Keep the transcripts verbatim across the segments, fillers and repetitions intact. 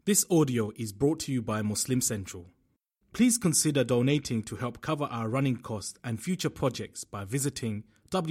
This audio is brought to you by Muslim Central. Please consider donating to help cover our running costs and future projects by visiting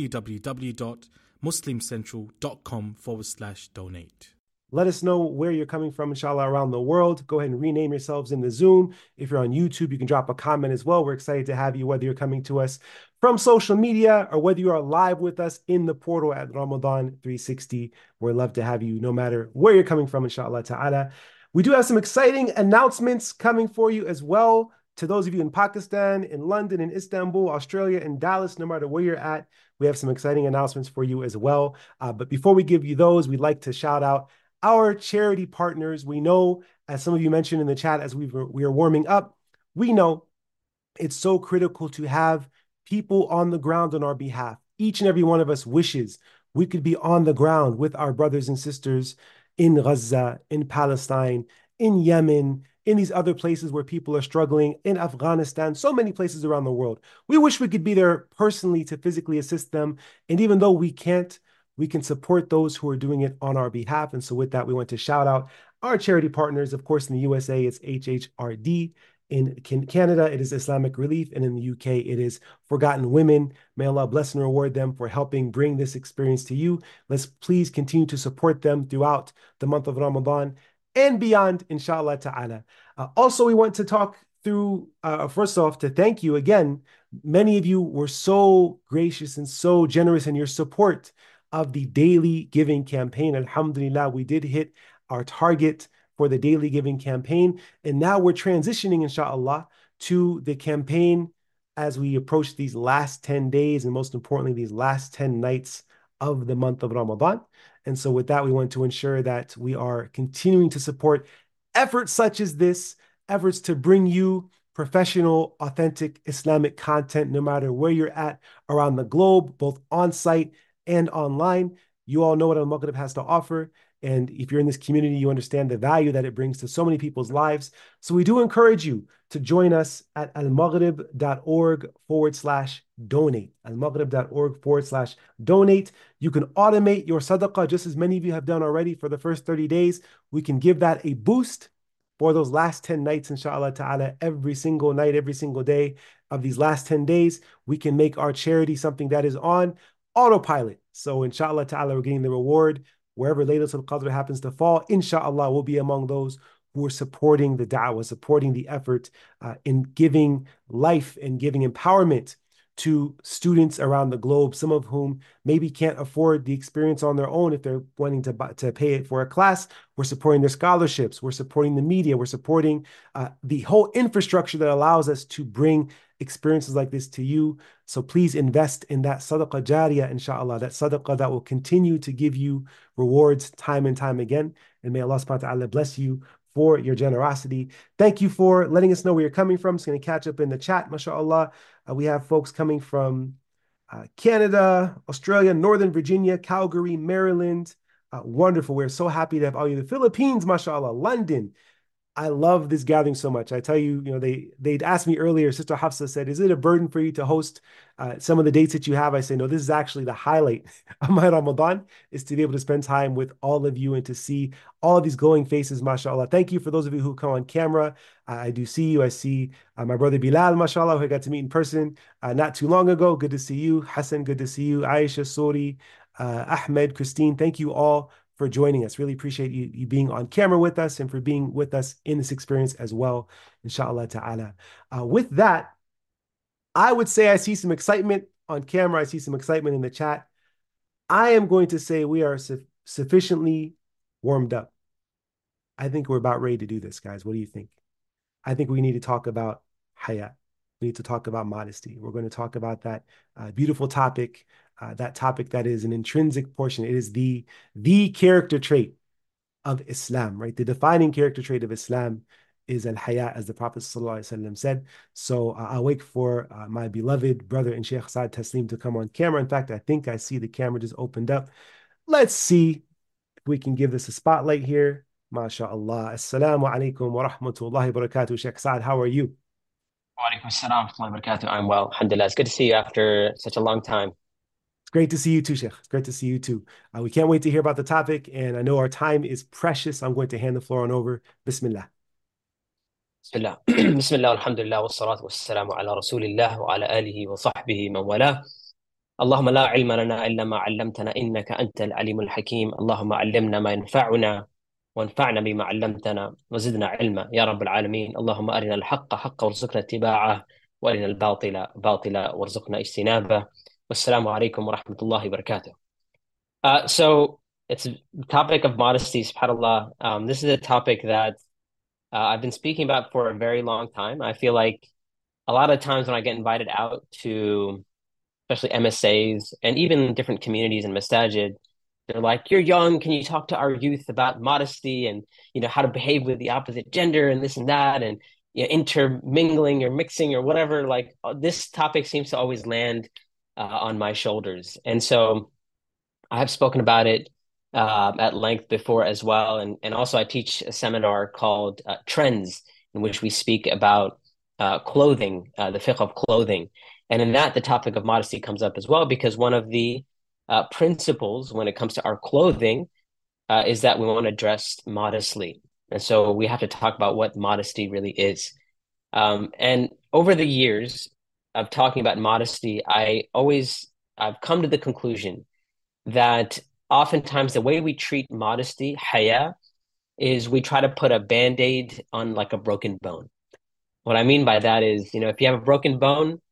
www.muslimcentral.com forward slash donate. Let us know where you're coming from, inshallah, around the world. Go ahead and rename yourselves in the Zoom. If you're on YouTube, you can drop a comment as well. We're excited to have you, whether you're coming to us from social media or whether you are live with us in the portal at Ramadan three sixty. We'd love to have you no matter where you're coming from, inshallah ta'ala. We do have some exciting announcements coming for you as well. To those of you in Pakistan, in London, in Istanbul, Australia, in Dallas, no matter where you're at, we have some exciting announcements for you as well. Uh, but before we give you those, we'd like to shout out our charity partners. We know, as some of you mentioned in the chat as we were, we are warming up, we know it's so critical to have people on the ground on our behalf. Each and every one of us wishes we could be on the ground with our brothers and sisters in Gaza, in Palestine, in Yemen, in these other places where people are struggling, in Afghanistan, so many places around the world. We wish we could be there personally to physically assist them. And even though we can't, we can support those who are doing it on our behalf. And so with that, we want to shout out our charity partners. Of course, in the U S A, it's H H R D. In Canada, it is Islamic Relief. And in the U K, it is Forgotten Women. May Allah bless and reward them for helping bring this experience to you. Let's please continue to support them throughout the month of Ramadan and beyond, inshallah ta'ala. Uh, also, we want to talk through, uh, first off, to thank you again. Many of you were so gracious and so generous in your support of the daily giving campaign. Alhamdulillah, we did hit our target for the daily giving campaign. And now we're transitioning, inshallah, to the campaign as we approach these last ten days, and most importantly, these last ten nights of the month of Ramadan. And so with that, we want to ensure that we are continuing to support efforts such as this, efforts to bring you professional, authentic Islamic content, no matter where you're at around the globe, both on-site and online. You all know what Al-Maghrib has to offer. And if you're in this community, you understand the value that it brings to so many people's lives. So we do encourage you to join us at almaghrib.org forward slash donate. almaghrib.org forward slash donate. You can automate your sadaqah, just as many of you have done already for the first thirty days. We can give that a boost for those last ten nights, inshallah ta'ala, every single night, every single day of these last ten days. We can make our charity something that is on autopilot. So inshallah ta'ala, we're getting the reward wherever Laylatul Qadr happens to fall. Inshallah, we'll be among those who are supporting the da'wah, supporting the effort uh, in giving life and giving empowerment to students around the globe, some of whom maybe can't afford the experience on their own if they're wanting to, buy, to pay it for a class. We're supporting their scholarships. We're supporting the media. We're supporting uh, the whole infrastructure that allows us to bring experiences like this to you. So please invest in that sadaqah jariyah, inshallah, that sadaqah that will continue to give you rewards time and time again. And may Allah subhanahu wa ta'ala bless you for your generosity. Thank you for letting us know where you're coming from. It's going to catch up in the chat, mashallah. Uh, we have folks coming from uh, Canada, Australia, Northern Virginia, Calgary, Maryland. Uh, wonderful. We're so happy to have all you. The Philippines, mashallah, London. I love this gathering so much. I tell you, you know, they they'd asked me earlier, Sister Hafsa said, is it a burden for you to host uh, some of the dates that you have? I say, no, this is actually the highlight of my Ramadan, is to be able to spend time with all of you and to see all of these glowing faces, mashallah. Thank you for those of you who come on camera. Uh, I do see you. I see uh, my brother Bilal, mashallah, who I got to meet in person uh, not too long ago. Good to see you. Hassan, good to see you. Aisha, Sori, uh, Ahmed, Christine, thank you all for joining us. Really appreciate you, you being on camera with us and for being with us in this experience as well, inshallah ta'ala. Uh, with that, I would say I see some excitement on camera. I see some excitement in the chat. I am going to say we are su sufficiently warmed up. I think we're about ready to do this, guys. What do you think? I think we need to talk about haya. We need to talk about modesty. We're going to talk about that uh, beautiful topic, uh, that topic that is an intrinsic portion. It is the, the character trait of Islam, right? The defining character trait of Islam is al-haya, as the Prophet ﷺ said. So uh, I'll wait for uh, my beloved brother and Sheikh Saad Taslim to come on camera. In fact, I think I see the camera just opened up. Let's see if we can give this a spotlight here. MashaAllah. Assalamu alaikum wa rahmatullahi wa barakatuh. Sheikh Saad, how are you? Wa alaikum assalam wa rahmatullahi wa barakatuh. I'm well, alhamdulillah. It's good to see you after such a long time. It's great to see you too, Sheikh. It's great to see you too. Uh, we can't wait to hear about the topic, and I know our time is precious. I'm going to hand the floor on over. Bismillah. بسم الله بسم الله والحمد لله والصلاة والسلام على رسول الله وعلى آله وصحبه من والاه. اللهم لا علم لنا إلا ما علمتنا إنك أنت العليم الحكيم. اللهم علمنا ما ينفعنا وانفعنا بما علمتنا وزدنا علما يا رب العالمين. اللهم أرنا الحق حقا وارزقنا اتباعه وأرنا الباطل باطلا وارزقنا اجتنابه. والسلام عليكم ورحمة الله وبركاته. Uh, so it's a topic of modesty, subhanAllah. Um, this is a topic that uh, I've been speaking about for a very long time. I feel like a lot of times when I get invited out to especially M S As and even different communities and masajid, they're like, "You're young, can you talk to our youth about modesty and, you know, how to behave with the opposite gender and this and that, and, you know, intermingling or mixing or whatever." Like, this topic seems to always land uh, on my shoulders. And so I have spoken about it uh, at length before as well. And, and also I teach a seminar called uh, Trends, in which we speak about uh, clothing, uh, the fiqh of clothing. And in that, the topic of modesty comes up as well, because one of the uh, principles when it comes to our clothing uh, is that we want to dress modestly. And so we have to talk about what modesty really is. Um, and over the years of talking about modesty, I always, I've come to the conclusion that oftentimes the way we treat modesty, haya, is we try to put a Band-Aid on like a broken bone. What I mean by that is, you know, if you have a broken bone,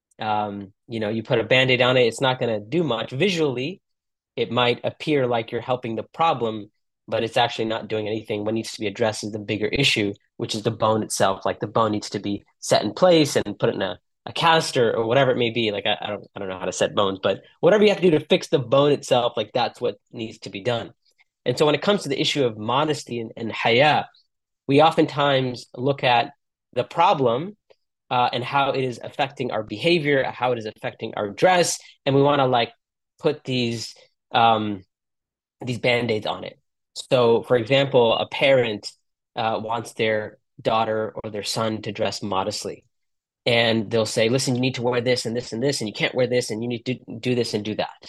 um, you know, you put a Band-Aid on it, it's not going to do much. Visually, it might appear like you're helping the problem, but it's actually not doing anything. What needs to be addressed is the bigger issue, which is the bone itself. Like, the bone needs to be set in place and put in a a caster or whatever it may be. Like, I, I don't I don't know how to set bones, but whatever you have to do to fix the bone itself, like, that's what needs to be done. And so when it comes to the issue of modesty and, and haya, we oftentimes look at the problem uh, and how it is affecting our behavior, how it is affecting our dress, and we want to like put these um, these Band-Aids on it. So, for example, a parent uh, wants their daughter or their son to dress modestly. And they'll say, "Listen, you need to wear this and this and this, and you can't wear this, and you need to do this and do that."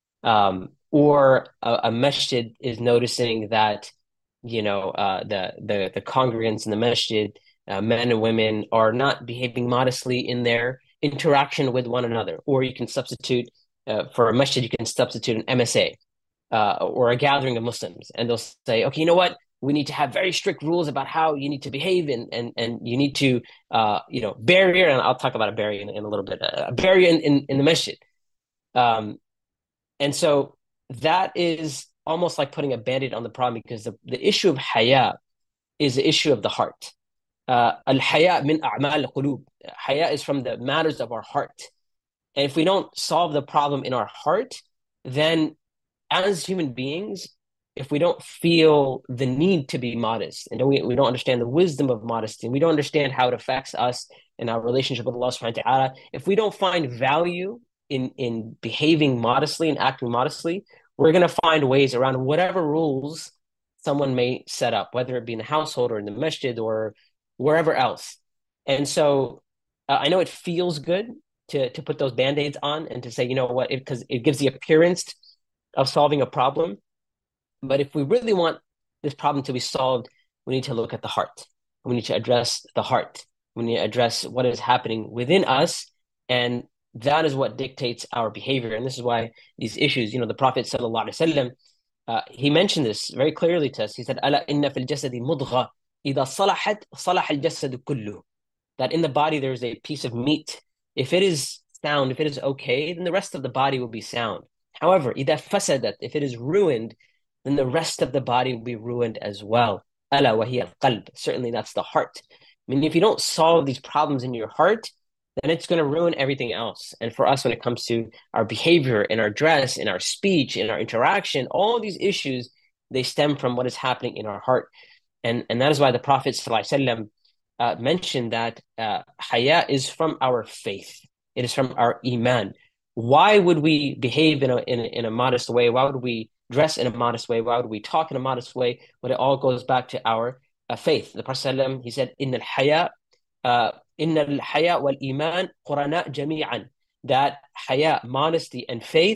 Um, or a, a masjid is noticing that, you know, uh, the the the congregants in the masjid, uh, men and women, are not behaving modestly in their interaction with one another. Or you can substitute uh, for a masjid, you can substitute an M S A uh, or a gathering of Muslims, and they'll say, "Okay, you know what? We need to have very strict rules about how you need to behave, and and and you need to, uh, you know, barrier." And I'll talk about a barrier in, in a little bit. A barrier in, in, in the masjid. Um, and so that is almost like putting a Band-Aid on the problem, because the, the issue of haya is the issue of the heart. Uh, Al-haya min a'mal al-qulub. Haya is from the matters of our heart. And if we don't solve the problem in our heart, then as human beings, if we don't feel the need to be modest, and we, we don't understand the wisdom of modesty, and we don't understand how it affects us in our relationship with Allah subhanahu wa ta'ala, if we don't find value in, in behaving modestly and acting modestly, we're going to find ways around whatever rules someone may set up, whether it be in the household or in the masjid or wherever else. And so uh, I know it feels good to, to put those Band-Aids on and to say, you know what, because it, it gives the appearance of solving a problem. But if we really want this problem to be solved, we need to look at the heart. We need to address the heart. We need to address what is happening within us, and that is what dictates our behavior. And this is why these issues, you know, the Prophet sallallahu alaihi wasallam, uh, he mentioned this very clearly to us. He said, "Ala inna fil jasadi mudgha, idha salahat salaha al jasadu kullu." That in the body there is a piece of meat. If it is sound, if it is okay, then the rest of the body will be sound. However, idha fasadat, if it is ruined, then the rest of the body will be ruined as well. Ala wa hiya al-qalb. Certainly that's the heart. I mean, if you don't solve these problems in your heart, then it's going to ruin everything else. And for us, when it comes to our behavior, in our dress, in our speech, in our interaction, all these issues, they stem from what is happening in our heart. And, and that is why the Prophet ﷺ, uh, mentioned that uh, haya is from our faith. It is from our iman. Why would we behave in a, in a, in a modest way? Why would we dress in a modest way? Why would we talk in a modest way? But it all goes back to our uh, faith. The Prophet ﷺ, he said, "Inna al-haya, uh, inna al-haya wal-iman qurana jami'an." That haya, modesty, and faith,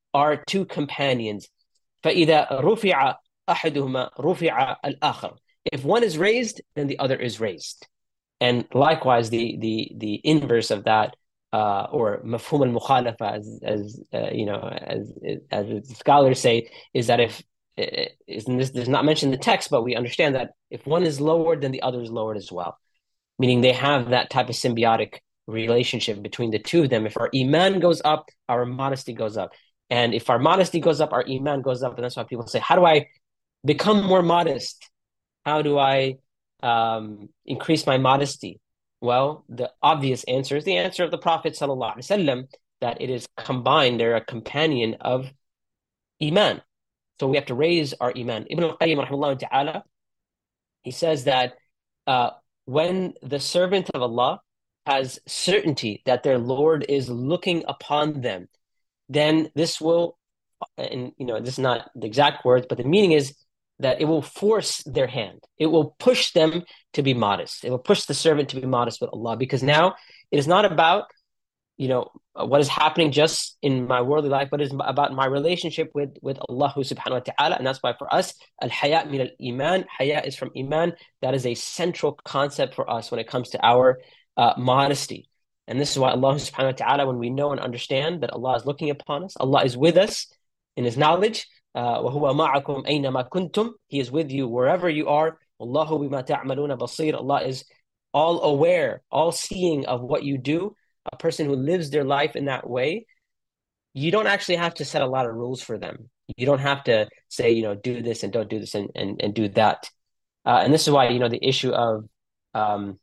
are two companions. فَإِذَا رُفِعَ أَحَدُهُمَا رُفِعَ الْآخَرُ. If one is raised, then the other is raised. And likewise, the the the inverse of that, uh, or mafhum al-mukhalafa, as as uh, you know, as as scholars say, is that if is this does not mention the text, but we understand that if one is lowered, then the other is lowered as well. Meaning they have that type of symbiotic relationship between the two of them. If our iman goes up, our modesty goes up. And if our modesty goes up, our iman goes up. And that's why people say, how do I become more modest? How do I um, increase my modesty? Well, the obvious answer is the answer of the Prophet sallallahu alaihi wasallam, that it is combined. They're a companion of iman. So we have to raise our iman. Ibn al-Qayyim rahimahullah ta'ala, he says that uh, when the servant of Allah has certainty that their Lord is looking upon them, then this will, and you know, this is not the exact words, but the meaning is that it will force their hand. It will push them to be modest. It will push the servant to be modest with Allah, because now it is not about, you know, what is happening just in my worldly life, but it's about my relationship with, with Allah subhanahu wa ta'ala. And that's why for us, al-haya min al-iman, haya is from iman. That is a central concept for us when it comes to our uh, modesty. And this is why Allah subhanahu wa ta'ala, when we know and understand that Allah is looking upon us, Allah is with us in His knowledge, uh, وَهُوَ مَعَكُمْ أَيْنَمَا كُنْتُمْ, He is with you wherever you are. وَاللَّهُ بِمَا تَعْمَلُونَ بَصِيرٌ, Allah is all aware, all seeing of what you do. A person who lives their life in that way, you don't actually have to set a lot of rules for them. You don't have to say, you know, do this and don't do this and, and, and do that. Uh, and this is why, you know, the issue of um,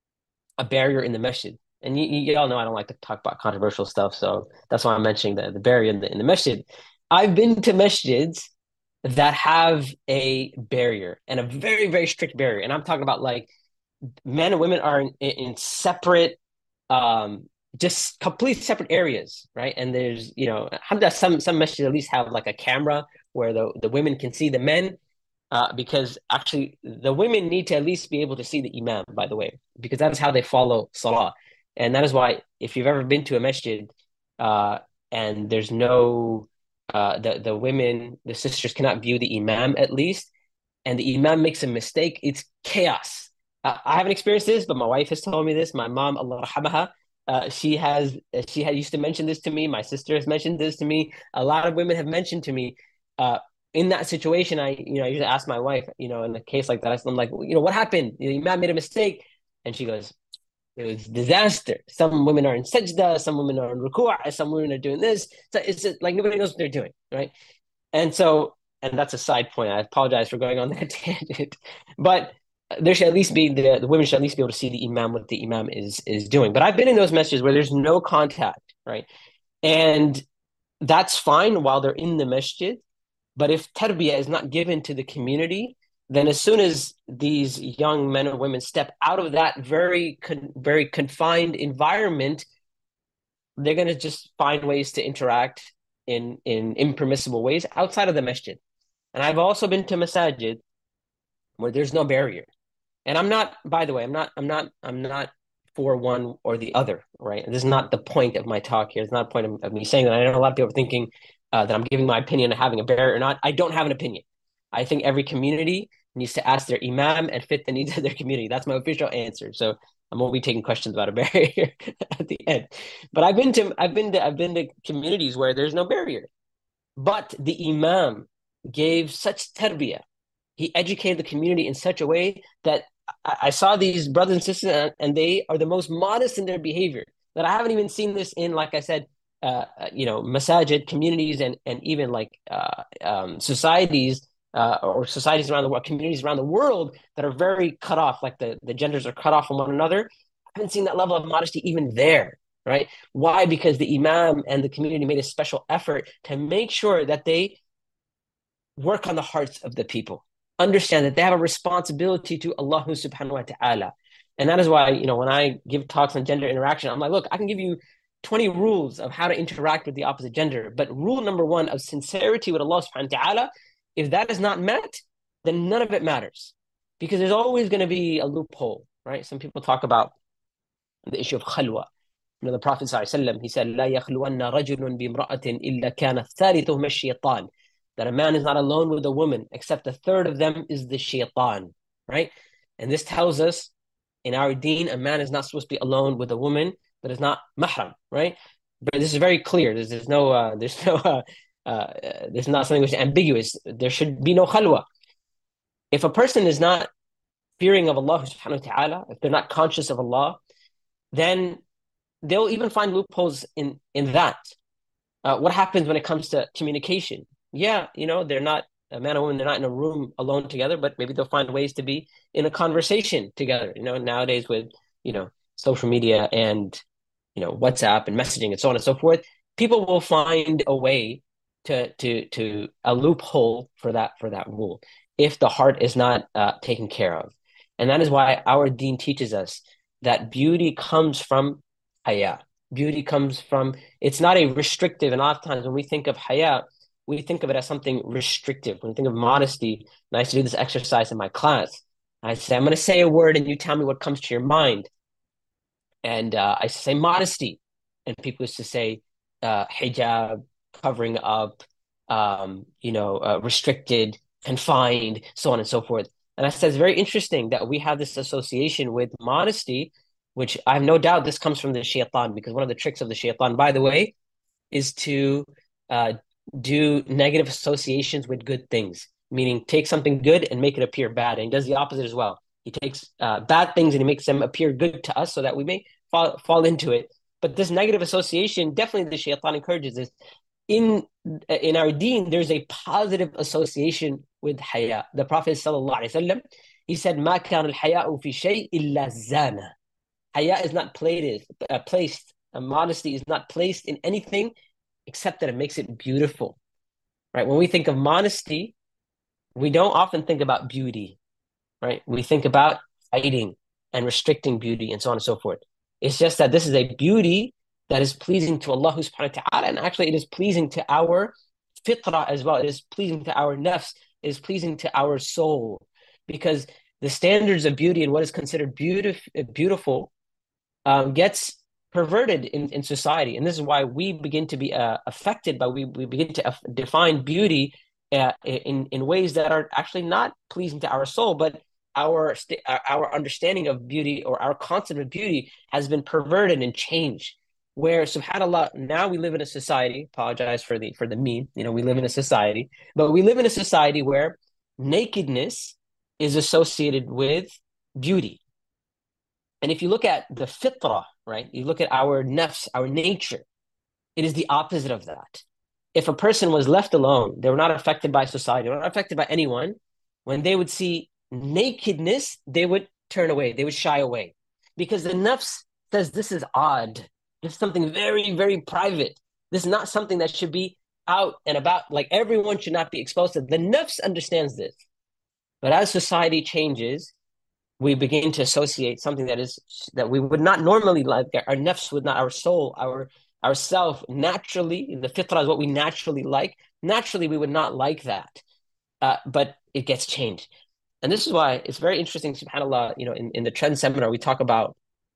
a barrier in the masjid. And you, you all know I don't like to talk about controversial stuff, so that's why I'm mentioning the, the barrier in the, in the masjid. I've been to masjids that have a barrier, and a very, very strict barrier. And I'm talking about like men and women are in, in separate um just complete separate areas, right? And there's, you know, some some masjids at least have like a camera where the, the women can see the men, uh, because actually the women need to at least be able to see the imam, by the way, because that is how they follow salah. And that is why if you've ever been to a masjid uh, and there's no, uh, the, the women, the sisters cannot view the imam at least, and the imam makes a mistake, it's chaos. Uh, I haven't experienced this, but my wife has told me this. My mom, Allah rahamaha, uh, she has she had used to mention this to me. My sister has mentioned this to me. A lot of women have mentioned to me. Uh, in that situation, I you know I usually ask my wife, you know, in a case like that, I'm like, you know, what happened? The imam made a mistake, and she goes, it was disaster. Some women are in sajda, some women are in ruku', some women are doing this. So it's just, like nobody knows what they're doing, right? And so, and that's a side point. I apologize for going on that tangent, but there should at least be the, the women should at least be able to see the imam, what the imam is is doing. But I've been in those masjids where there's no contact, right? And that's fine while they're in the masjid. But if tarbiyah is not given to the community, then as soon as these young men and women step out of that very con- very confined environment, they're going to just find ways to interact in in impermissible ways outside of the masjid. And I've also been to masajid where there's no barrier. And I'm not, by the way, I'm not, I'm not, I'm not for one or the other, right? This is not the point of my talk here. It's not the point of, of me saying that. I know a lot of people are thinking uh, that I'm giving my opinion on having a barrier or not. I don't have an opinion. I think every community needs to ask their imam and fit the needs of their community. That's my official answer. So I won't be taking questions about a barrier at the end. But I've been to, I've been to, I've been to communities where there's no barrier, but the imam gave such tarbiyah. He educated the community in such a way that I saw these brothers and sisters, and they are the most modest in their behavior. That I haven't even seen this in, like I said, uh, you know, masajid communities, and and even like uh, um, societies uh, or societies around the world, communities around the world that are very cut off. Like the the genders are cut off from one another. I haven't seen that level of modesty even there. Right? Why? Because the imam and the community made a special effort to make sure that they work on the hearts of the people. Understand that they have a responsibility to Allah subhanahu wa ta'ala. And that is why, you know, when I give talks on gender interaction, I'm like, look, I can give you twenty rules of how to interact with the opposite gender. But rule number one of sincerity with Allah subhanahu wa ta'ala, if that is not met, then none of it matters. Because there's always going to be a loophole, right? Some people talk about the issue of khalwa. You know, the Prophet ﷺ, he said, لا يخلون رجل بامرأة إلا كان ثالثهما الشيطان. That a man is not alone with a woman, except a third of them is the shaitan, right? And this tells us, in our deen, a man is not supposed to be alone with a woman that is not mahram, right? But this is very clear. There's, there's no, uh, there's no, uh, uh, there's not something which is ambiguous. There should be no khalwa. If a person is not fearing of Allah subhanahu wa ta'ala, if they're not conscious of Allah, then they'll even find loopholes in, in that. Uh, what happens when it comes to communication? Yeah, you know, they're not, a man and woman, they're not in a room alone together, but maybe they'll find ways to be in a conversation together. You know, nowadays with, you know, social media and, you know, WhatsApp and messaging and so on and so forth, people will find a way to, to, to a loophole for that, for that rule, if the heart is not uh, taken care of. And that is why our deen teaches us that beauty comes from haya. Beauty comes from, it's not a restrictive, and oftentimes when we think of haya, we think of it as something restrictive. When we think of modesty, and I used to do this exercise in my class, I say, I'm going to say a word and you tell me what comes to your mind. And uh, I used to say modesty. And people used to say uh, hijab, covering up, um, you know, uh, restricted, confined, so on and so forth. And I said, it's very interesting that we have this association with modesty, which I have no doubt this comes from the shaitan, because one of the tricks of the shaitan, by the way, is to uh, do negative associations with good things, meaning take something good and make it appear bad. And he does the opposite as well. He takes uh, bad things and he makes them appear good to us so that we may fall, fall into it. But this negative association, definitely the shaitan encourages this. In, in our deen, there's a positive association with haya. The Prophet sallallahu alaihi wasallam, he said, "Ma kana al-haya'u fi shay illa zana." Haya is not placed, uh, placed, uh, modesty is not placed in anything except that it makes it beautiful, right? When we think of modesty, we don't often think about beauty, right? We think about hiding and restricting beauty and so on and so forth. It's just that this is a beauty that is pleasing to Allah subhanahu wa ta'ala, and actually it is pleasing to our fitrah as well. It is pleasing to our nafs, it is pleasing to our soul, because the standards of beauty and what is considered beautif- beautiful um, gets perverted in, in society. And this is why we begin to be uh, affected by, we, we begin to uh, define beauty uh, in, in ways that are actually not pleasing to our soul, but our, st- our understanding of beauty, or our concept of beauty, has been perverted and changed. Where, subhanAllah, now we live in a society, apologize for the for the meme, you know, we live in a society, but we live in a society where nakedness is associated with beauty. And if you look at the fitrah, right, you look at our nafs, our nature, it is the opposite of that. If a person was left alone, they were not affected by society, they were not affected by anyone, when they would see nakedness, they would turn away, they would shy away. Because the nafs says, this is odd. It's something very, very private. This is not something that should be out and about. Like, everyone should not be exposed to it. The nafs understands this. But as society changes, we begin to associate something that is that we would not normally like. Our nafs would not, our soul, our our self, naturally, the fitrah is what we naturally like. Naturally, we would not like that. Uh, but it gets changed. And this is why it's very interesting, subhanAllah, you know, in, in the Trend Seminar, we talk about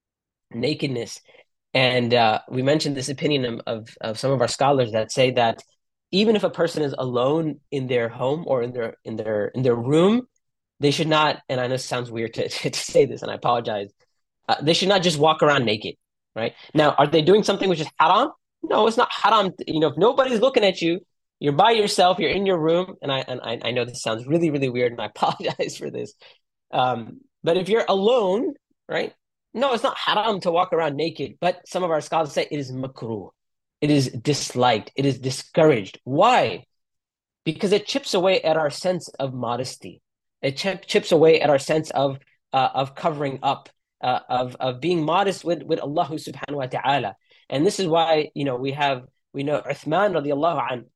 nakedness. And uh, we mentioned this opinion of, of some of our scholars that say that even if a person is alone in their home or in their in their in their room, they should not. And I know it sounds weird to, to say this, and I apologize. Uh, they should not just walk around naked, right? Now, are they doing something which is haram? No, it's not haram. You know, if nobody's looking at you, you're by yourself, you're in your room. And I and I, I know this sounds really, really weird, and I apologize for this. Um, but if you're alone, right? No, it's not haram to walk around naked, but some of our scholars say it is makruh. It is disliked. It is discouraged. Why? Because it chips away at our sense of modesty. It ch- chips away at our sense of uh, of covering up, uh, of of being modest with, with Allah subhanahu wa ta'ala. And this is why, you know, we have, we know Uthman radiallahu anhu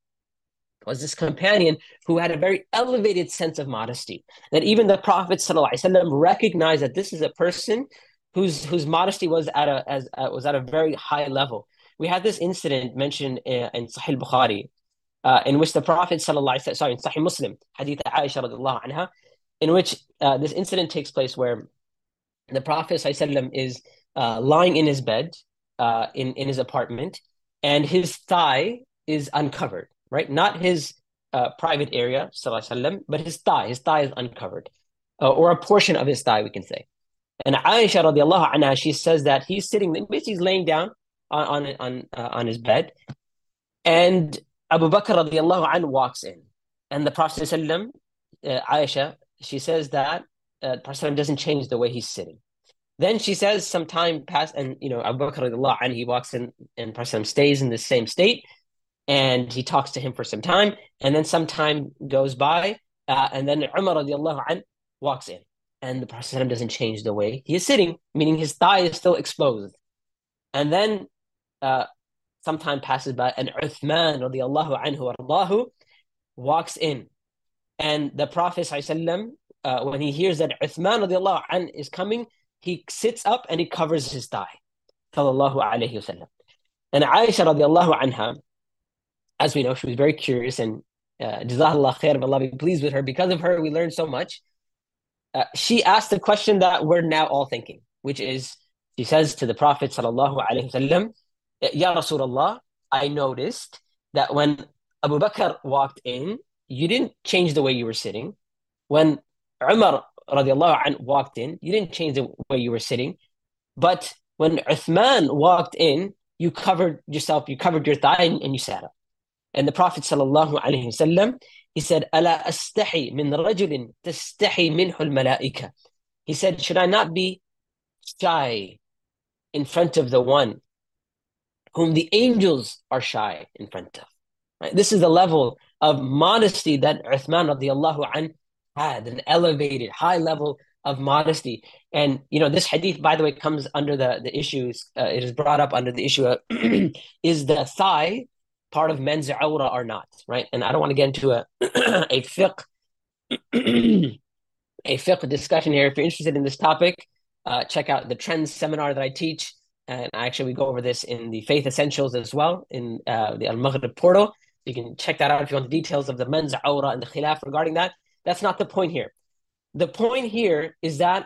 was this companion who had a very elevated sense of modesty. That even the Prophet sallallahu alaihi wasallam recognized that this is a person whose whose modesty was at a as uh, was at a very high level. We had this incident mentioned in, in Sahih Bukhari, uh, in which the Prophet sallallahu alaihi wasallam, sorry, in Sahih Muslim, Hadith Aisha radiallahu anha, in which uh, this incident takes place where the Prophet sallallahu alaihi wasallam is uh, lying in his bed, uh, in, in his apartment, and his thigh is uncovered, right? Not his uh, private area, sallallahu alaihi wasallam, but his thigh. His thigh is uncovered, uh, or a portion of his thigh, we can say. And Aisha radiallahu anha, she says that he's sitting, basically he's laying down on on on, uh, on his bed, and Abu Bakr radiallahu anhu walks in, and the Prophet sallam, uh, Aisha, she says that uh, the Prophet doesn't change the way he's sitting. Then she says some time passed, and you know Abu Bakr radiallahu anhu, he walks in, and Prophet stays in the same state, and he talks to him for some time, and then some time goes by, uh, and then Umar radiallahu anhu walks in, and the Prophet doesn't change the way he is sitting, meaning his thigh is still exposed. And then uh, some time passes by, and Uthman radiallahu anhu warḍahu walks in, and the Prophet sallam, uh, when he hears that Uthman radiallahu anhu is coming, he sits up and he covers his thigh, sallallahu alayhi wasallam. And Aisha radiallahu anha, as we know, she was very curious, and uh, Jazakallah khair, may Allah be pleased with her. Because of her, we learned so much. Uh, she asked the question that we're now all thinking, which is, she says to the Prophet sallallahu alaihi wasallam, Ya Rasulullah, I noticed that when Abu Bakr walked in, you didn't change the way you were sitting. When Umar radiallahu anhu walked in, you didn't change the way you were sitting. But when Uthman walked in, you covered yourself, you covered your thigh, and, and you sat up. And the Prophet sallallahu alaihi wasallam, he said, "Ala astahi min rajulin tastahi minhu al-malaika." He said, should I not be shy in front of the one whom the angels are shy in front of? Right? This is the level of modesty that Uthman radiallahu anhu had, an elevated, high level of modesty. And you know, this hadith, by the way, comes under the the issues. Uh, it is brought up under the issue of is the thigh part of men's awra or not, right? And I don't want to get into a a fiqh a fiqh discussion here. If you're interested in this topic, uh, check out the Trends seminar that I teach, and actually we go over this in the Faith Essentials as well in uh, the Al Maghrib portal. You can check that out if you want the details of the men's awra and the khilaf regarding that. That's not the point here. The point here is that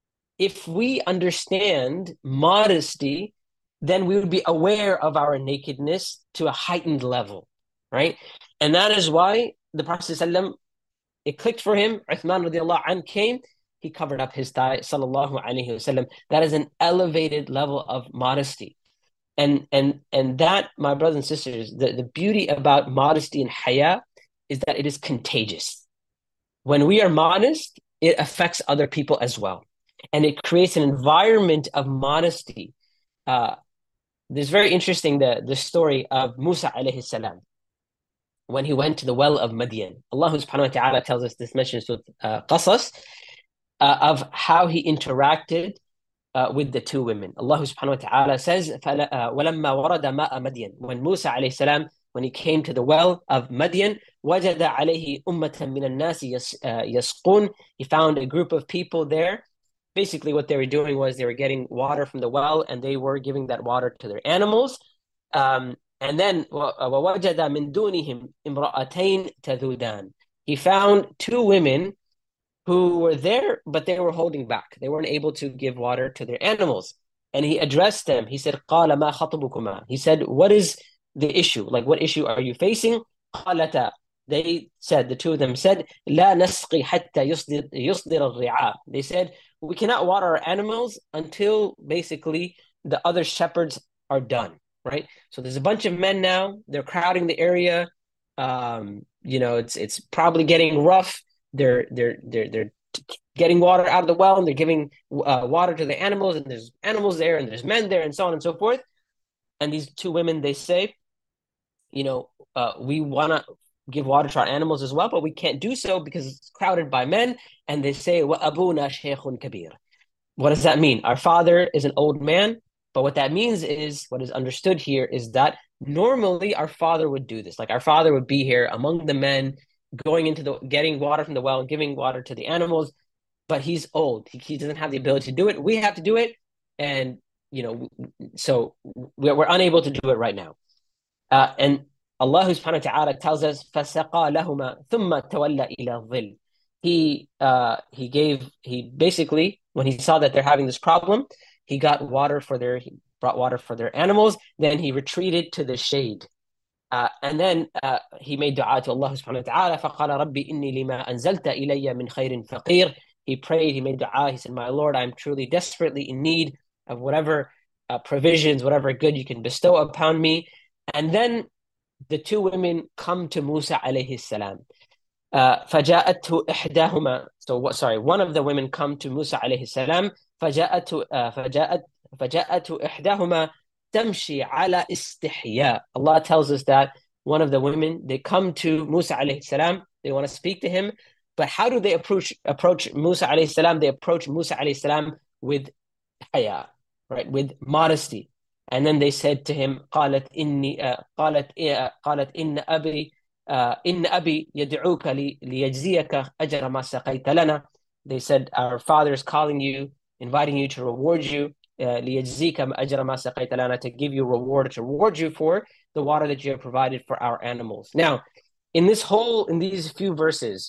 if we understand modesty, then we would be aware of our nakedness to a heightened level, right? And that is why the Prophet ﷺ, it clicked for him. Uthman radiallahu anhu came, he covered up his thigh, sallallahu alayhi wasallam. That is an elevated level of modesty. And and and that, my brothers and sisters, the, the beauty about modesty and haya is that it is contagious. When we are modest, it affects other people as well. And it creates an environment of modesty. Uh, It's very interesting, the, the story of Musa alayhi salam, when he went to the well of Madian. Allah subhanahu wa ta'ala tells us, this mentions with uh, qasas, uh, of how he interacted uh, with the two women. Allah subhanahu wa ta'ala says, وَلَمَّا وَرَدَ مَاءَ مَدْيَنَ. When Musa alayhi salam, when he came to the well of Madian, وَجَدَ عَلَيْهِ أُمَّةً مِّنَ النَّاسِ يَسْقُونَ. He found a group of people there. Basically, what they were doing was they were getting water from the well, and they were giving that water to their animals. Um, and then, وَوَجَدَ مِن دُونِهِمْ إِمْرَأَتَيْن تَذُودَانِ. He found two women who were there, but they were holding back. They weren't able to give water to their animals. And he addressed them. He said, قَالَ مَا خَطْبُكُمَا. He said, what is the issue? Like, what issue are you facing? قَالَتَا. They said, the two of them said, لَا نَسْقِي حَتَّى يُصْدِرَ الرِّعَاء. They said, we cannot water our animals until basically the other shepherds are done, right? So there's a bunch of men now. They're crowding the area. Um, you know, it's it's probably getting rough. They're they're they're they're getting water out of the well, and they're giving uh, water to the animals. And there's animals there, and there's men there, and so on and so forth. And these two women, they say, you know, uh, we want to give water to our animals as well, but we can't do so because it's crowded by men. And they say, وَأَبُونَا شَيْخٌ كَبِيرٌ. What does that mean? Our father is an old man, but what that means is, what is understood here is that normally our father would do this. Like our father would be here among the men, going into the, getting water from the well and giving water to the animals, but he's old. He, he doesn't have the ability to do it. We have to do it. And, you know, so we're, we're unable to do it right now. Uh, and Allah subhanahu wa ta'ala tells us, فَسَقَى لَهُمَا ثُمَّ تَوَلَّ إِلَى الظِّلِّ. He, uh, he gave, he basically, when he saw that they're having this problem, he got water for their, he brought water for their animals. Then he retreated to the shade. Uh, and then uh, he made dua to Allah subhanahu wa ta'ala. فَقَالَ رَبِّ إِنِّي لِمَا أَنزَلْتَ إِلَيَّ مِنْ خَيْرٍ فَقِيرٍ. He prayed, he made dua, he said, my Lord, I'm truly desperately in need of whatever uh, provisions, whatever good you can bestow upon me. And then the two women come to Musa alayhi salam. Uh, فَجَاءَتْهُ إِحْدَاهُمَا. So, what, sorry, one of the women come to Musa alayhi salam. فَجَاءَتْهُ uh, فَجَاءَتْ فَجَاءَتْهُ إِحْدَاهُمَا تَمْشِي عَلَى إِسْتِحْيَاءٍ. Allah tells us that one of the women, they come to Musa alayhi salam, they want to speak to him, but how do they approach approach Musa alayhi salam? They approach Musa alayhi salam with haya, right, with modesty. And then they said to him, قالت إني uh, قالت uh, قالت إن أبي uh, إن أبي يدعوك ليجزيك أجر ما سقيت لنا. They said, our father is calling you, inviting you to reward you, ليجزيك أجر ما سقيت لنا, to give you reward, to reward you for the water that you have provided for our animals. Now, in this whole, in these few verses,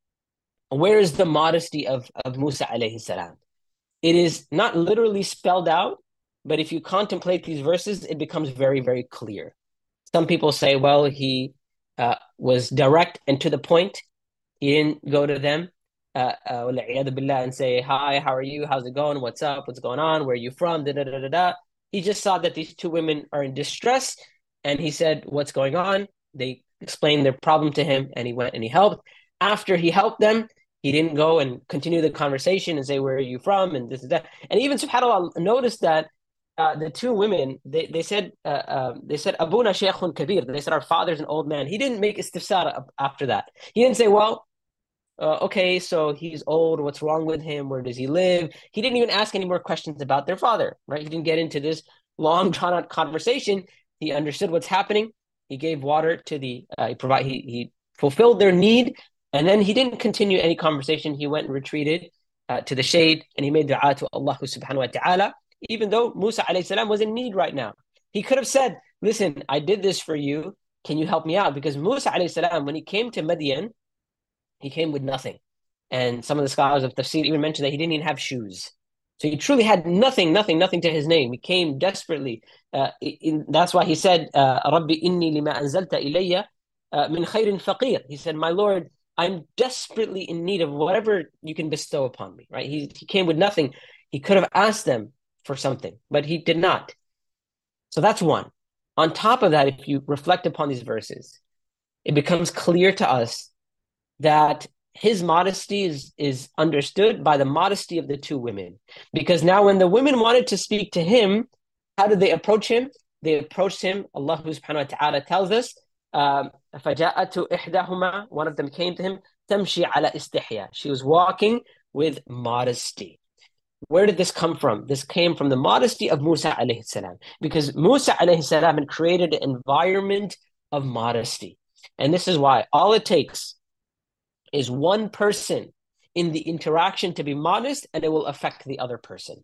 where is the modesty of, of Musa alayhi salam? It is not literally spelled out, but if you contemplate these verses, it becomes very, very clear. Some people say, well, he uh, was direct and to the point. He didn't go to them uh, uh, and say, hi, how are you? How's it going? What's up? What's going on? Where are you from? Da, da, da, da, da. He just saw that these two women are in distress, and he said, what's going on? They explained their problem to him, and he went and he helped. After he helped them, he didn't go and continue the conversation and say, where are you from? And this and that. And even subhanAllah, notice that uh, the two women, they, they said, uh, uh, they said, Abuna Shaykhun Kabir. They said, our father's an old man. He didn't make istifsar after that. He didn't say, well, uh, okay, so he's old. What's wrong with him? Where does he live? He didn't even ask any more questions about their father, right? He didn't get into this long, drawn-out conversation. He understood what's happening. He gave water to the, uh, he provide, he, he fulfilled their need. And then he didn't continue any conversation. He went and retreated uh, to the shade, and he made dua to Allah subhanahu wa ta'ala, even though Musa alayhi salam was in need right now. He could have said, listen, I did this for you. Can you help me out? Because Musa alayhi salam, when he came to Madian, he came with nothing. And some of the scholars of tafsir even mentioned that he didn't even have shoes. So he truly had nothing, nothing, nothing to his name. He came desperately. Uh, in, that's why he said, Rabbi inni lima anzalta ilayya min khayrin faqir. He said, my Lord, I'm desperately in need of whatever you can bestow upon me, right? He, he came with nothing. He could have asked them for something, but he did not. So that's one. On top of that, if you reflect upon these verses, it becomes clear to us that his modesty is, is understood by the modesty of the two women. Because now when the women wanted to speak to him, how did they approach him? They approached him, Allah subhanahu wa ta'ala tells us, Um, فَجَاءَتْهُ إِحْدَاهُمَا, one of them came to him, تَمْشِي عَلَى إِسْتِحْيَا. She was walking with modesty. Where did this come from? This came from the modesty of Musa alayhi salam, because Musa alayhi salam had created an environment of modesty. And this is why all it takes is one person in the interaction to be modest, and it will affect the other person.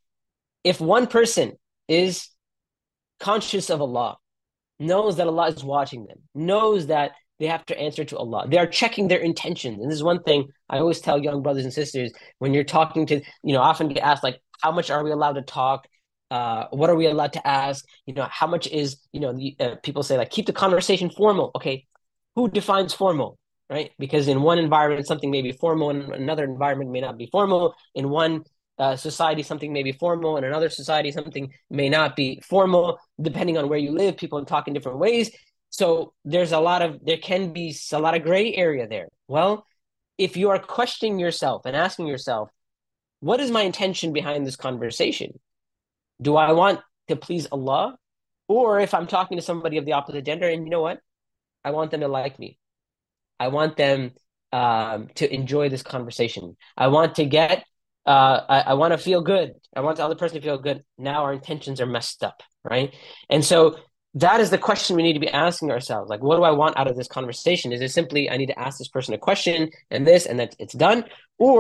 If one person is conscious of Allah, knows that Allah is watching them, knows that they have to answer to Allah, they are checking their intentions. And this is one thing I always tell young brothers and sisters when you're talking to, you know, often get asked, like, how much are we allowed to talk? Uh, what are we allowed to ask? You know, how much is, you know, the, uh, people say, like, keep the conversation formal. Okay, who defines formal, right? Because in one environment, something may be formal, in another environment may not be formal. In one Uh, society, something may be formal. In another society, something may not be formal. Depending on where you live, people talk in different ways. So there's a lot of, there can be a lot of gray area there. Well, if you are questioning yourself and asking yourself, what is my intention behind this conversation? Do I want to please Allah? Or if I'm talking to somebody of the opposite gender, and you know what? I want them to like me. I want them um, to enjoy this conversation. I want to get Uh, I, I want to feel good. I want the other person to feel good. Now our intentions are messed up, right? And so that is the question we need to be asking ourselves. Like, what do I want out of this conversation? Is it simply, I need to ask this person a question and this, and that it's done? Or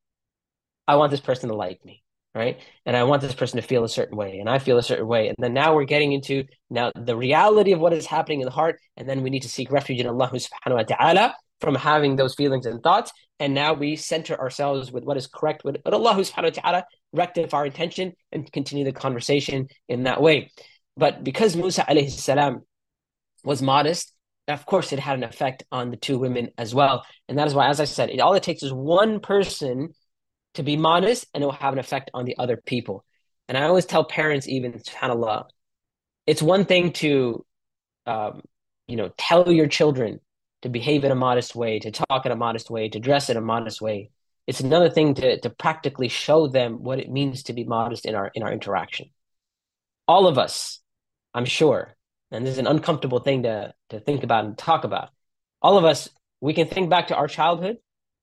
I want this person to like me, right? And I want this person to feel a certain way, and I feel a certain way. And then now we're getting into now the reality of what is happening in the heart, and then we need to seek refuge in Allah subhanahu wa ta'ala from having those feelings and thoughts. And now we center ourselves with what is correct, with Allah subhanahu wa ta'ala, rectify our intention and continue the conversation in that way. But because Musa alayhi salam was modest, of course, it had an effect on the two women as well. And that is why, as I said, it, all it takes is one person to be modest, and it will have an effect on the other people. And I always tell parents, even, subhanAllah, it's one thing to, um, you know, tell your children to behave in a modest way, to talk in a modest way, to dress in a modest way. It's another thing to, to practically show them what it means to be modest in our in our interaction. All of us, I'm sure, and this is an uncomfortable thing to, to think about and talk about. All of us, we can think back to our childhood,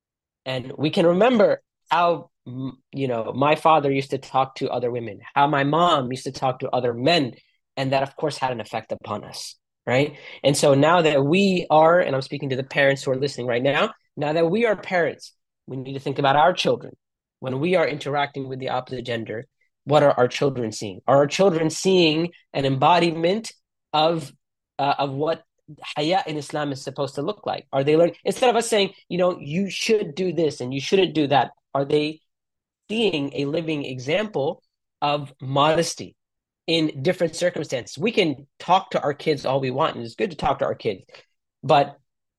and we can remember how, you know, my father used to talk to other women, how my mom used to talk to other men, and that, of course, had an effect upon us, right? And so now that we are, and I'm speaking to the parents who are listening right now, now that we are parents, we need to think about our children. When we are interacting with the opposite gender, what are our children seeing? Are our children seeing an embodiment of uh, of what haya in Islam is supposed to look like? Are they learning, instead of us saying, you know, you should do this and you shouldn't do that, are they seeing a living example of modesty in different circumstances? We can talk to our kids all we want, and it's good to talk to our kids, but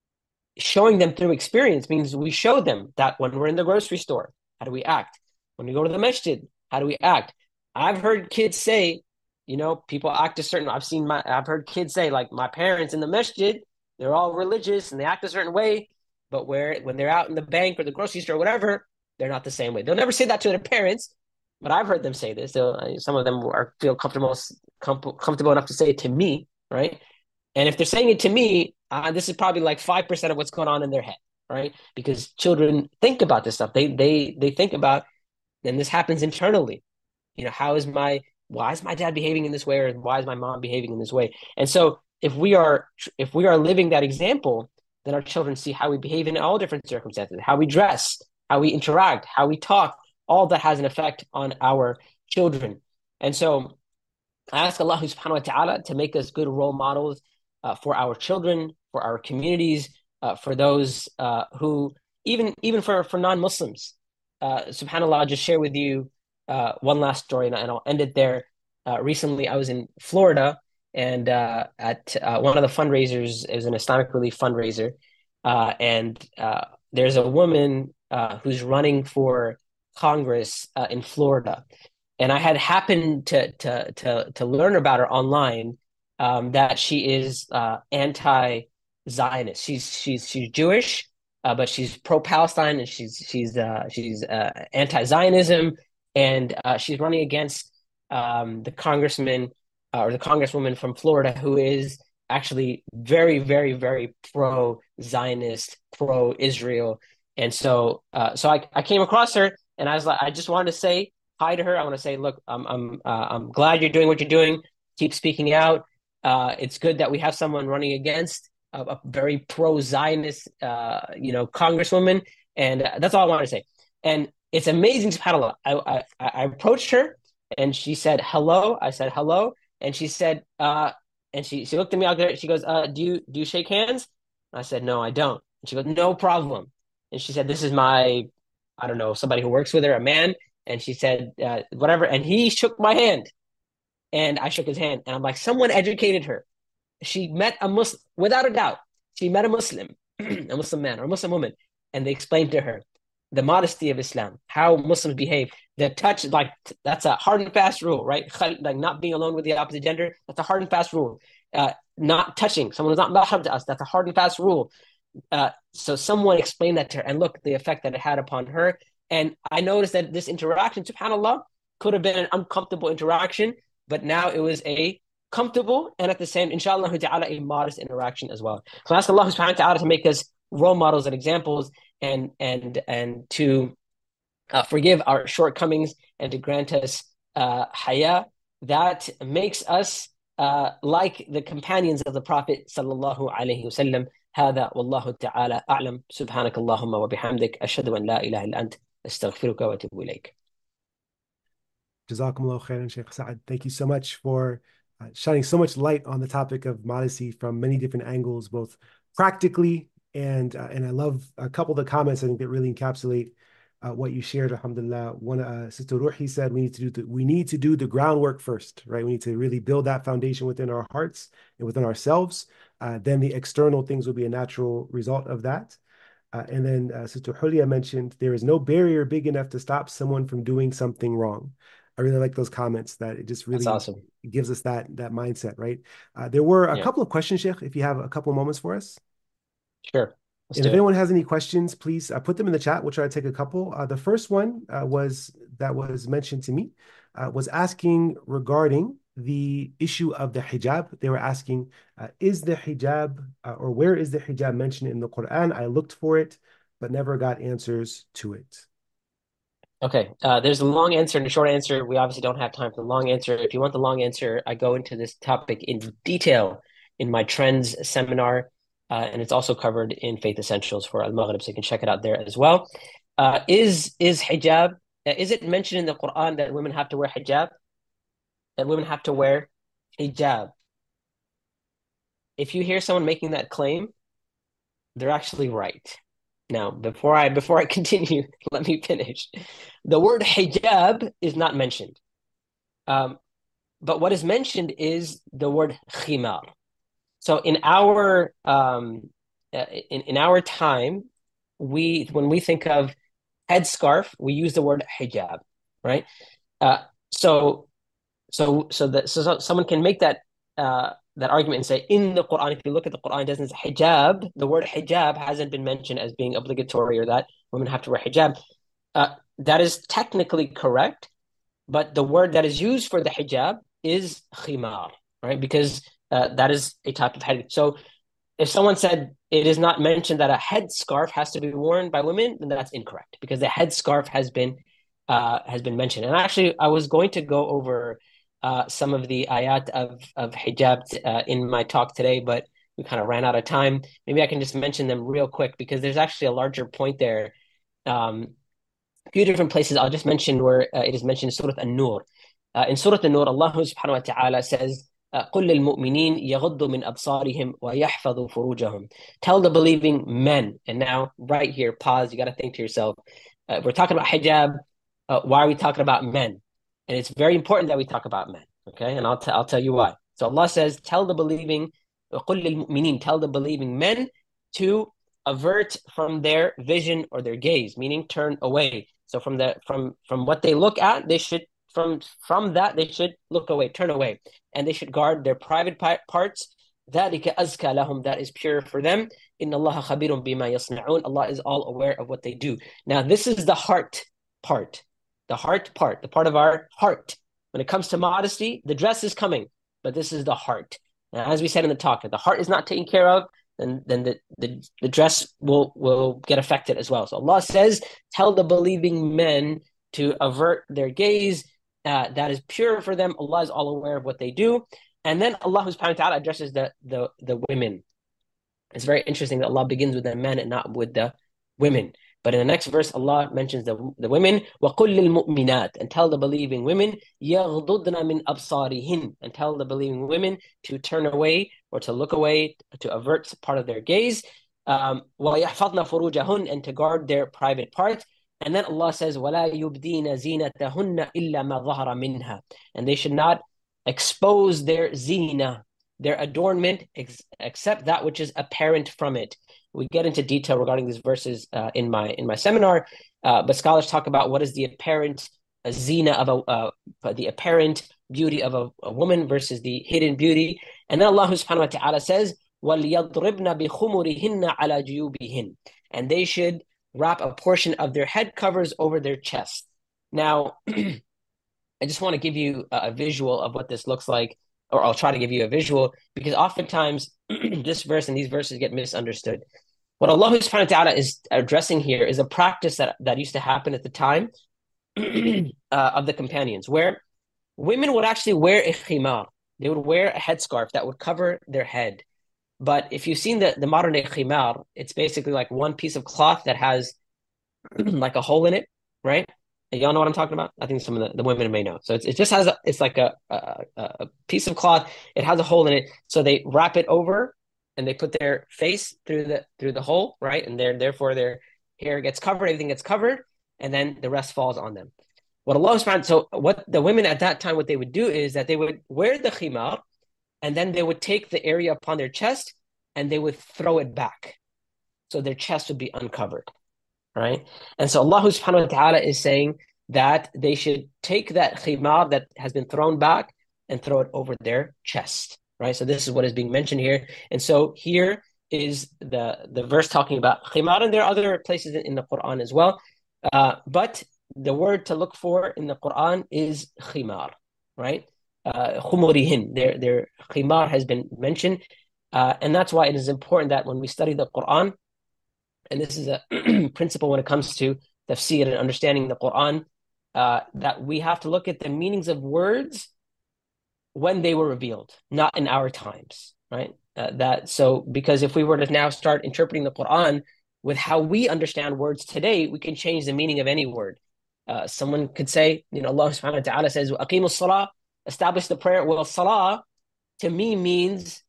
showing them through experience means we show them that when we're in the grocery store, how do we act? When we go to the masjid, how do we act? I've heard kids say, you know, people act a certain, I've seen my, I've heard kids say, like, my parents in the masjid, they're all religious and they act a certain way, but where, when they're out in the bank or the grocery store or whatever, they're not the same way. They'll never say that to their parents, but I've heard them say this. So some of them are feel comfortable, com- comfortable enough to say it to me, right? And if they're saying it to me, uh, this is probably like five percent of what's going on in their head, right? Because children think about this stuff. They they they think about, and this happens internally. You know, how is my, why is my dad behaving in this way, or why is my mom behaving in this way? And so if we are if we are living that example, then our children see how we behave in all different circumstances, how we dress, how we interact, how we talk. All that has an effect on our children. And so I ask Allah subhanahu wa ta'ala to make us good role models uh, for our children, for our communities, uh, for those uh, who, even even for, for non-Muslims. Uh, SubhanAllah, I'll just share with you uh, one last story, and, and I'll end it there. Uh, recently, I was in Florida, and uh, at uh, one of the fundraisers, it was an Islamic Relief fundraiser, uh, and uh, there's a woman uh, who's running for Congress uh, in Florida. And I had happened to to to to learn about her online, um, that she is uh, anti-Zionist. She's she's she's Jewish, uh, but she's pro-Palestine, and she's she's uh, she's uh, anti-Zionism, and uh, she's running against um, the congressman uh, or the congresswoman from Florida, who is actually very very very pro-Zionist, pro-Israel. And so uh, so I I came across her, and I was like, I just wanted to say hi to her. I want to say, look, I'm I'm uh, I'm glad you're doing what you're doing. Keep speaking out. Uh, it's good that we have someone running against a, a very pro-Zionist, uh, you know, congresswoman, and uh, that's all I want to say. And it's amazing, subhanAllah. I, I I approached her, and she said hello. I said hello, and she said, uh, and she she looked at me out there. She goes, uh, do you do you shake hands? I said, no, I don't. And she goes, no problem. And she said, this is my, I don't know, somebody who works with her, a man. And she said, uh, whatever. And he shook my hand, and I shook his hand. And I'm like, someone educated her. She met a Muslim, without a doubt. She met a Muslim, a Muslim man or a Muslim woman. And they explained to her the modesty of Islam, how Muslims behave. The touch, like, that's a hard and fast rule, right? Like not being alone with the opposite gender, that's a hard and fast rule. Uh, not touching someone who's not mahram to us, that's a hard and fast rule. Uh, so someone explained that to her, and look, the effect that it had upon her. And I noticed that this interaction, subhanAllah, could have been an uncomfortable interaction, but now it was a comfortable and at the same, inshallah ta'ala, a modest interaction as well. So I ask Allah subhanahu wa ta'ala to make us role models and examples, and and and to uh, forgive our shortcomings, and to grant us uh, haya that makes us uh, like the companions of the Prophet sallallahu alaihi wasallam. هذا والله تعالى أعلم. سبحانك اللهم وبحمدك أشهد أن لا إله إلا أنت أستغفرك وأتوب إليك. Jazakumullah khairan, Sheikh Saad. Thank you so much for uh, shining so much light on the topic of modesty from many different angles, both practically And uh, and I love a couple of the comments I think that really encapsulate uh, what you shared. Alhamdulillah. One uh, Sister Ruhi said we need to do the, we need to do the groundwork first, right? We need to really build that foundation within our hearts and within ourselves. Uh, then the external things will be a natural result of that. Uh, and then uh, Sister Julia mentioned there is no barrier big enough to stop someone from doing something wrong. I really like those comments that it just That's really awesome. gives us that that mindset, right? Uh, there were a Yeah, couple of questions, Sheikh, if you have a couple of moments for us. sure. Let's And do if it. anyone has any questions, please uh, put them in the chat. We'll try to take a couple. Uh, the first one uh, was that was mentioned to me uh, was asking regarding the issue of the hijab. They were asking, uh, is the hijab uh, or where is the hijab mentioned in the Quran? I looked for it, but never got answers to it. Okay, uh, there's a long answer and a short answer. We obviously don't have time for the long answer. If you want the long answer, I go into this topic in detail in my Trends seminar, uh, and it's also covered in Faith Essentials for Al Maghrib, so you can check it out there as well. Uh, is is hijab? Uh, is it mentioned in the Quran that women have to wear hijab? That women have to wear hijab? If you hear someone making that claim, they're actually right. Now, before I before I continue, let me finish. The word hijab is not mentioned. Um, but what is mentioned is the word khimar. So in our um, uh, in, in our time, we when we think of headscarf, we use the word hijab, right? Uh, so so so that so someone can make that uh, that argument and say in the Quran, if you look at the Quran, it doesn't say hijab. The word hijab hasn't been mentioned as being obligatory or that women have to wear hijab. Uh, that is technically correct, but the word that is used for the hijab is khimar, right? Because uh, that is a type of head. So if someone said it is not mentioned that a headscarf has to be worn by women, then that's incorrect because the headscarf has been uh, has been mentioned. And actually, I was going to go over uh, some of the ayat of of hijab uh, in my talk today, but we kind of ran out of time. Maybe I can just mention them real quick because there's actually a larger point there. Um, a few different places. I'll just mention where uh, it is mentioned in Surah An-Nur. Uh, in Surah An-Nur, Allah subhanahu wa ta'ala says, قل للمؤمنين يغضوا من أبصارهم ويحفظوا فروجهم. Tell the believing men. And now, right here, pause. You got to think to yourself. Uh, we're talking about hijab. Uh, why are we talking about men? And it's very important that we talk about men. Okay, and I'll t- I'll tell you why. So Allah says, tell the believing, قل للمؤمنين, tell the believing men to avert from their vision or their gaze, meaning turn away. So from the from from what they look at, they should from from that they should look away, turn away, and they should guard their private parts. ذَلِكَ أَزْكَى لَهُمْ, that is pure for them. إِنَّ اللَّهَ خَبِيرٌ بِمَا يَصْنَعُونَ, Allah is all aware of what they do. Now this is the heart part, the heart part, the part of our heart. When it comes to modesty, the dress is coming, but this is the heart. Now, as we said in the talk, if the heart is not taken care of, then then the, the, the dress will, will get affected as well. So Allah says, tell the believing men to avert their gaze. Uh, that is pure for them. Allah is all aware of what they do. And then Allah subhanahu wa ta'ala addresses the, the, the women. It's very interesting that Allah begins with the men and not with the women. But in the next verse, Allah mentions the, the women, وَقُلْ لِلْمُؤْمِنَاتِ, and tell the believing women, يَغْضُضْنَ مِنْ أَبْصَارِهِنْ, and tell the believing women to turn away or to look away, to avert part of their gaze, um, وَيَحْفَظْنَ فُرُوجَهُنْ, and to guard their private parts. And then Allah says, وَلَا يُبْدِينَ زِينَتَهُنَّ إِلَّا مَا ظَهَرَ مِنْهَا, and they should not expose their zina, their adornment, ex- except that which is apparent from it. We get into detail regarding these verses uh, in my in my seminar, uh, but scholars talk about what is the apparent uh, zina of a uh, the apparent beauty of a, a woman versus the hidden beauty. And then Allah subhanahu wa ta'ala says, وَلْيَضْرِبْنَ بِخُمُرِهِنَّ عَلَى جُيُوبِهِنَّ, and they should wrap a portion of their head covers over their chest. Now, I just want to give you a visual of what this looks like, or I'll try to give you a visual, because oftentimes this verse and these verses get misunderstood. What Allah subhanahu wa ta'ala is addressing here is a practice that, that used to happen at the time uh, of the companions, where women would actually wear a khimar. They would wear a headscarf that would cover their head. But if you've seen the, the modern day khimar, it's basically like one piece of cloth that has like a hole in it, right? Y'all know what I'm talking about? I think some of the, the women may know. So it's, it just has a, it's like a, a, a piece of cloth. It has a hole in it. So they wrap it over and they put their face through the through the hole, right? And there therefore their hair gets covered, everything gets covered, and then the rest falls on them. What Allah subhanahu so what the women at that time, what they would do is that they would wear the khimar, and then they would take the area upon their chest and they would throw it back. So their chest would be uncovered, right? And so Allah subhanahu wa ta'ala is saying that they should take that khimar that has been thrown back and throw it over their chest, right? So this is what is being mentioned here. And so here is the, the verse talking about khimar, and there are other places in the Quran as well. Uh, but the word to look for in the Quran is khimar, right? Uh, khumurihin, their, their khimar has been mentioned. Uh, and that's why it is important that when we study the Quran, and this is a principle when it comes to tafsir and understanding the Quran, uh, that we have to look at the meanings of words when they were revealed, not in our times, right? Uh, that so because if we were to now start interpreting the Quran with how we understand words today, we can change the meaning of any word. Uh, someone could say, you know, Allah subhanahu wa ta'ala says, "Aqimus salah," establish the prayer. Well, salah to me means,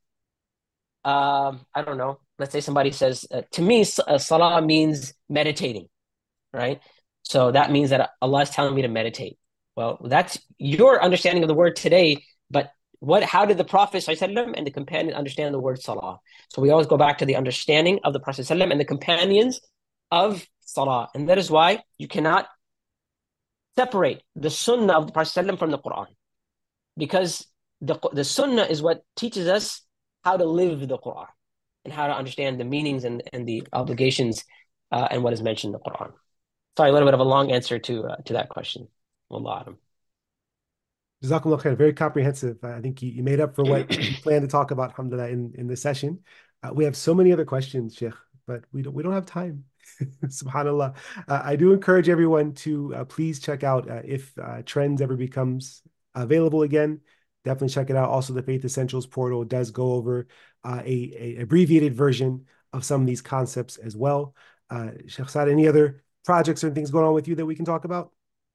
um, I don't know. Let's say somebody says, uh, to me, uh, salah means meditating, right? So that means that Allah is telling me to meditate. Well, that's your understanding of the word today, but what? How did the Prophet ﷺ and the companion understand the word salah? So we always go back to the understanding of the Prophet ﷺ and the companions of salah. And that is why you cannot separate the sunnah of the Prophet ﷺ from the Quran. Because the, the sunnah is what teaches us how to live the Quran and how to understand the meanings and, and the obligations uh, and what is mentioned in the Quran. Sorry, a little bit of a long answer to uh, to that question. Wallahu a'lam. Jazakumullah khair. Very comprehensive. Uh, I think you, you made up for what you planned to talk about, alhamdulillah, in, in this session. Uh, we have so many other questions, Sheikh, but we don't, we don't have time. Subhanallah. Uh, I do encourage everyone to uh, please check out uh, if uh, Trends ever becomes available again. Definitely check it out. Also, the Faith Essentials portal does go over uh, a, a abbreviated version of some of these concepts as well. Uh, Sheikh Saad, any other projects or things going on with you that we can talk about?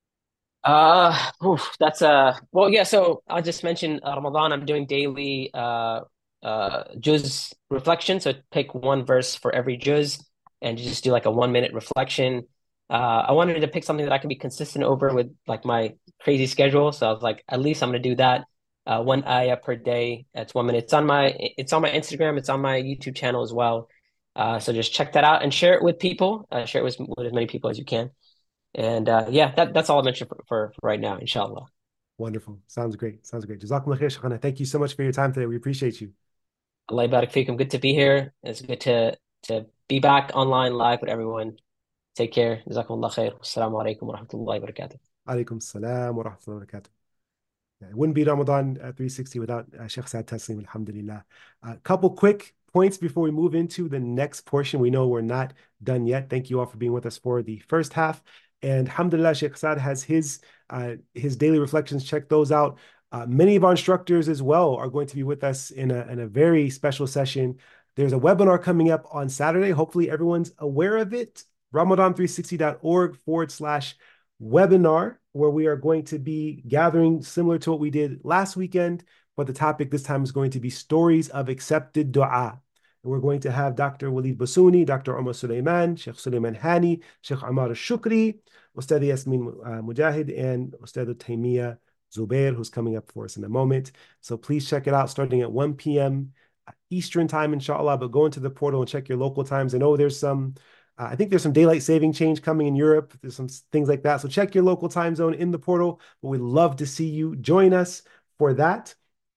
Uh, oof, that's uh well, yeah. So I'll just mention uh, Ramadan. I'm doing daily uh uh juz reflection. So pick one verse for every juz and just do like a one minute reflection. Uh, I wanted to pick something that I can be consistent over with like my crazy schedule. So I was like, at least I'm gonna do that. Uh, one ayah per day. That's one minute. It's on my it's on my Instagram. It's on my YouTube channel as well. Uh, so just check that out and share it with people. Uh, share it with, with as many people as you can. And uh, yeah, that, that's all I mentioned for, for, for right now, inshallah. Wonderful. Sounds great. Sounds great. Jazakumullah khair, Shaykhana. Thank you so much for your time today. We appreciate you. Allah barak feekum. Good to be here. It's good to to be back online live with everyone. Take care. Jazakumullah khair. Assalamu alaikum wa rahmatullahi wa barakatuh. Alaikum salam wa rahmatullahi wa barakatuh. Yeah, it wouldn't be Ramadan uh, three sixty without uh, Sheikh Saad Taslim, alhamdulillah. A uh, couple quick points before we move into the next portion. We know we're not done yet. Thank you all for being with us for the first half. And alhamdulillah, Sheikh Saad has his, uh, his daily reflections. Check those out. Uh, many of our instructors as well are going to be with us in a, in a very special session. There's a webinar coming up on Saturday. Hopefully everyone's aware of it. Ramadan three sixty dot org forward slash webinar, where we are going to be gathering similar to what we did last weekend, but the topic this time is going to be stories of accepted dua. And we're going to have Doctor Walid Basuni, Doctor Omar Sulaiman, Sheikh Sulaiman Hani, Sheikh Ammar Shukri, Ustad Yasmin uh, Mujahid, and Ustad Taymiyyah Zubair, who's coming up for us in a moment. So please check it out starting at one p m Eastern time, inshallah, but go into the portal and check your local times. I know there's some Uh, I think there's some daylight saving change coming in Europe. There's some things like that. So check your local time zone in the portal. But we'd love to see you join us for that.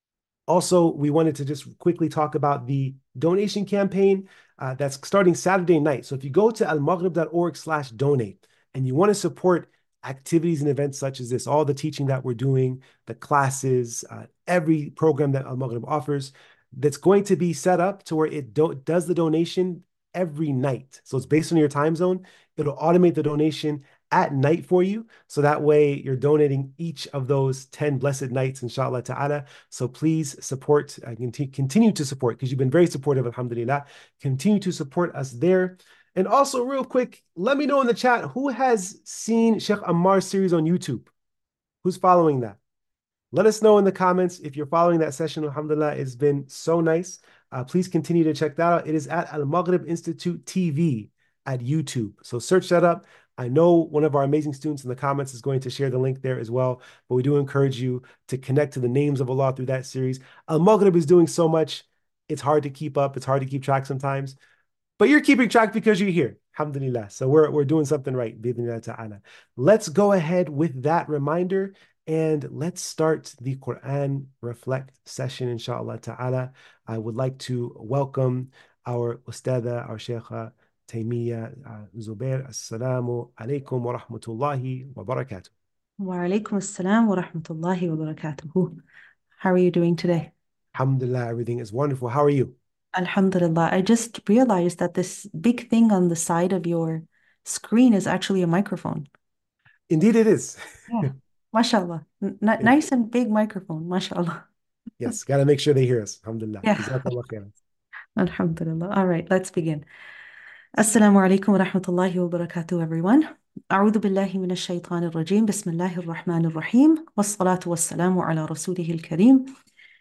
Also, we wanted to just quickly talk about the donation campaign uh, that's starting Saturday night. So if you go to almaghrib dot org slash donate and you want to support activities and events such as this, all the teaching that we're doing, the classes, uh, every program that Al-Maghrib offers, that's going to be set up to where it do does the donation every night. So it's based on your time zone. It'll automate the donation at night for you. So that way you're donating each of those ten blessed nights, inshallah ta'ala. So please support, uh, continue to support, because you've been very supportive, alhamdulillah. Continue to support us there. And also real quick, let me know in the chat, who has seen Sheikh Ammar's series on YouTube? Who's following that? Let us know in the comments if you're following that session. Alhamdulillah, it's been so nice. Uh, please continue to check that out. It is at Al Maghrib Institute T V at YouTube. So search that up. I know one of our amazing students in the comments is going to share the link there as well, but we do encourage you to connect to the names of Allah through that series. Al Maghrib is doing so much, it's hard to keep up, it's hard to keep track sometimes, but you're keeping track because you're here. Alhamdulillah. So we're, we're doing something right. Bidnillah ta'ala. Let's go ahead with that reminder and let's start the Quran Reflect session, inshallah ta'ala. I would like to welcome our Ustada, our Shaykha, Taymiyyah uh, Zubair. Assalamu alaikum wa rahmatullahi wa barakatuh. Wa alaikum assalam wa rahmatullahi wa barakatuh. How are you doing today? Alhamdulillah, everything is wonderful. How are you? Alhamdulillah. I just realized that this big thing on the side of your screen is actually a microphone. Indeed, it is. Yeah. MashaAllah. N nice and big microphone. MashaAllah. Yes, got to make sure they hear us. Alhamdulillah. Yeah. Alhamdulillah. All right, let's begin. Assalamu alaikum wa rahmatullahi wa barakatuh, everyone. أعوذ بالله من الشيطان الرجيم بسم الله الرحمن الرحيم والصلاة والسلام على رسوله الكريم.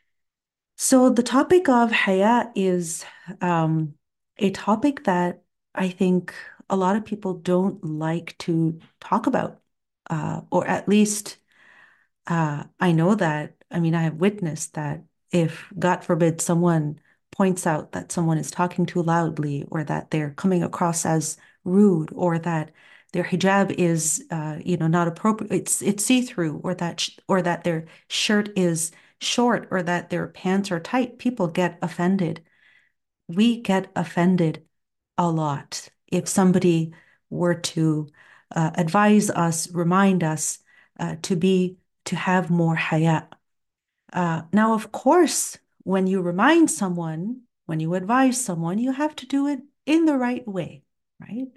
So the topic of haya is um, a topic that I think a lot of people don't like to talk about, uh, or at least uh, I know that, I mean, I have witnessed that if, God forbid, someone points out that someone is talking too loudly or that they're coming across as rude or that their hijab is, uh, you know, not appropriate, it's it's see-through, or that or that their shirt is short, or that their pants are tight, people get offended. We get offended a lot if somebody were to uh, advise us, remind us uh, to be, to have more haya. Uh, now, of course, when you remind someone, when you advise someone, you have to do it in the right way, right?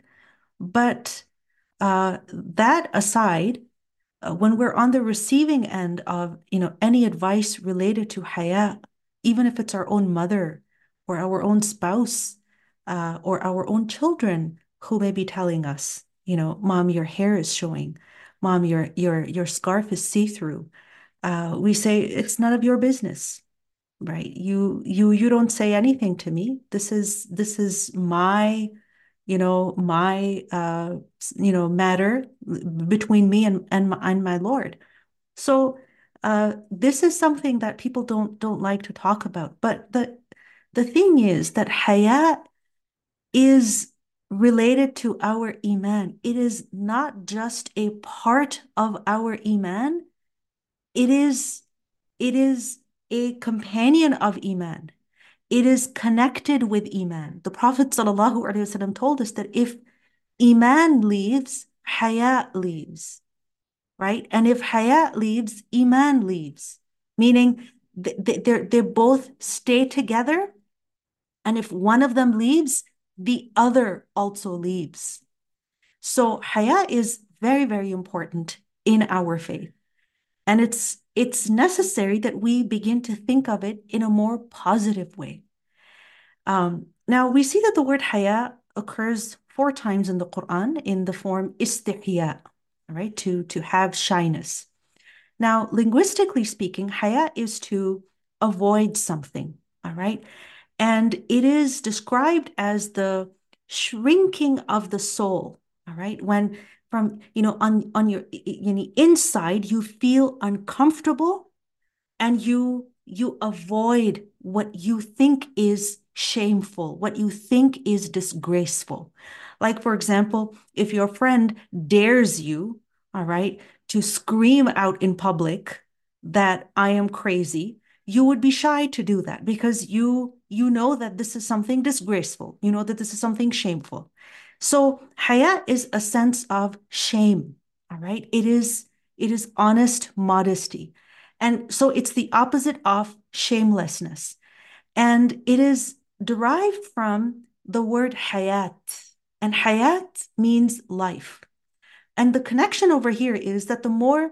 But uh, that aside, Uh, when we're on the receiving end of, you know, any advice related to haya, even if it's our own mother or our own spouse uh, or our own children who may be telling us, you know, Mom, your hair is showing. Mom, your your your scarf is see-through. Uh, we say it's none of your business, right? You you you don't say anything to me. This is this is my you know, my, uh, you know, matter between me and, and, my, and my Lord. So uh, this is something that people don't, don't like to talk about. But the, the thing is that haya is related to our iman. It is not just a part of our iman. It is, it is a companion of iman. It is connected with iman. The Prophet ﷺ told us that if iman leaves, haya leaves, right? And if haya leaves, iman leaves, meaning they, they, they both stay together. And if one of them leaves, the other also leaves. So haya is very, very important in our faith. And it's it's necessary that we begin to think of it in a more positive way. Um, now, we see that the word haya occurs four times in the Quran in the form istihya, right? To, to have shyness. Now, linguistically speaking, haya is to avoid something, all right? And it is described as the shrinking of the soul, all right? When from, you know, on, on your you know, inside, you feel uncomfortable and you, you avoid what you think is shameful, what you think is disgraceful. Like, for example, if your friend dares you, all right, to scream out in public that I am crazy, you would be shy to do that because you, you know that this is something disgraceful. You know that this is something shameful. So haya is a sense of shame, all right? It is, it is honest modesty. And so it's the opposite of shamelessness. And it is derived from the word hayat. And hayat means life. And the connection over here is that the more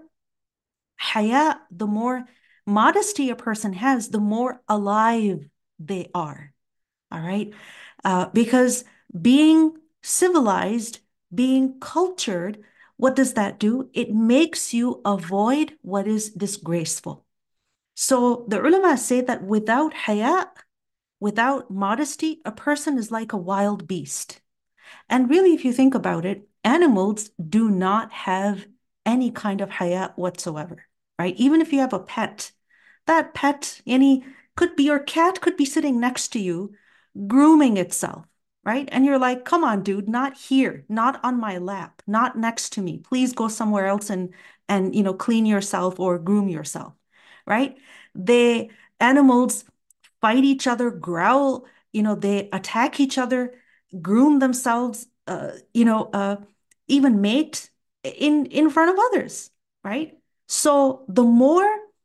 haya, the more modesty a person has, the more alive they are. All right? Uh, because being civilized, being cultured, what does that do? It makes you avoid what is disgraceful. So the ulama say that without haya, without modesty, a person is like a wild beast. And really, if you think about it, animals do not have any kind of haya whatsoever, right? Even if you have a pet, that pet, any could be your cat could be sitting next to you, grooming itself, right? And you're like, come on, dude, not here, not on my lap, not next to me. Please go somewhere else and and you know, clean yourself or groom yourself, right? The animals fight each other, growl, you know, they attack each other, groom themselves, uh, you know, uh, even mate in in front of others, right? So the more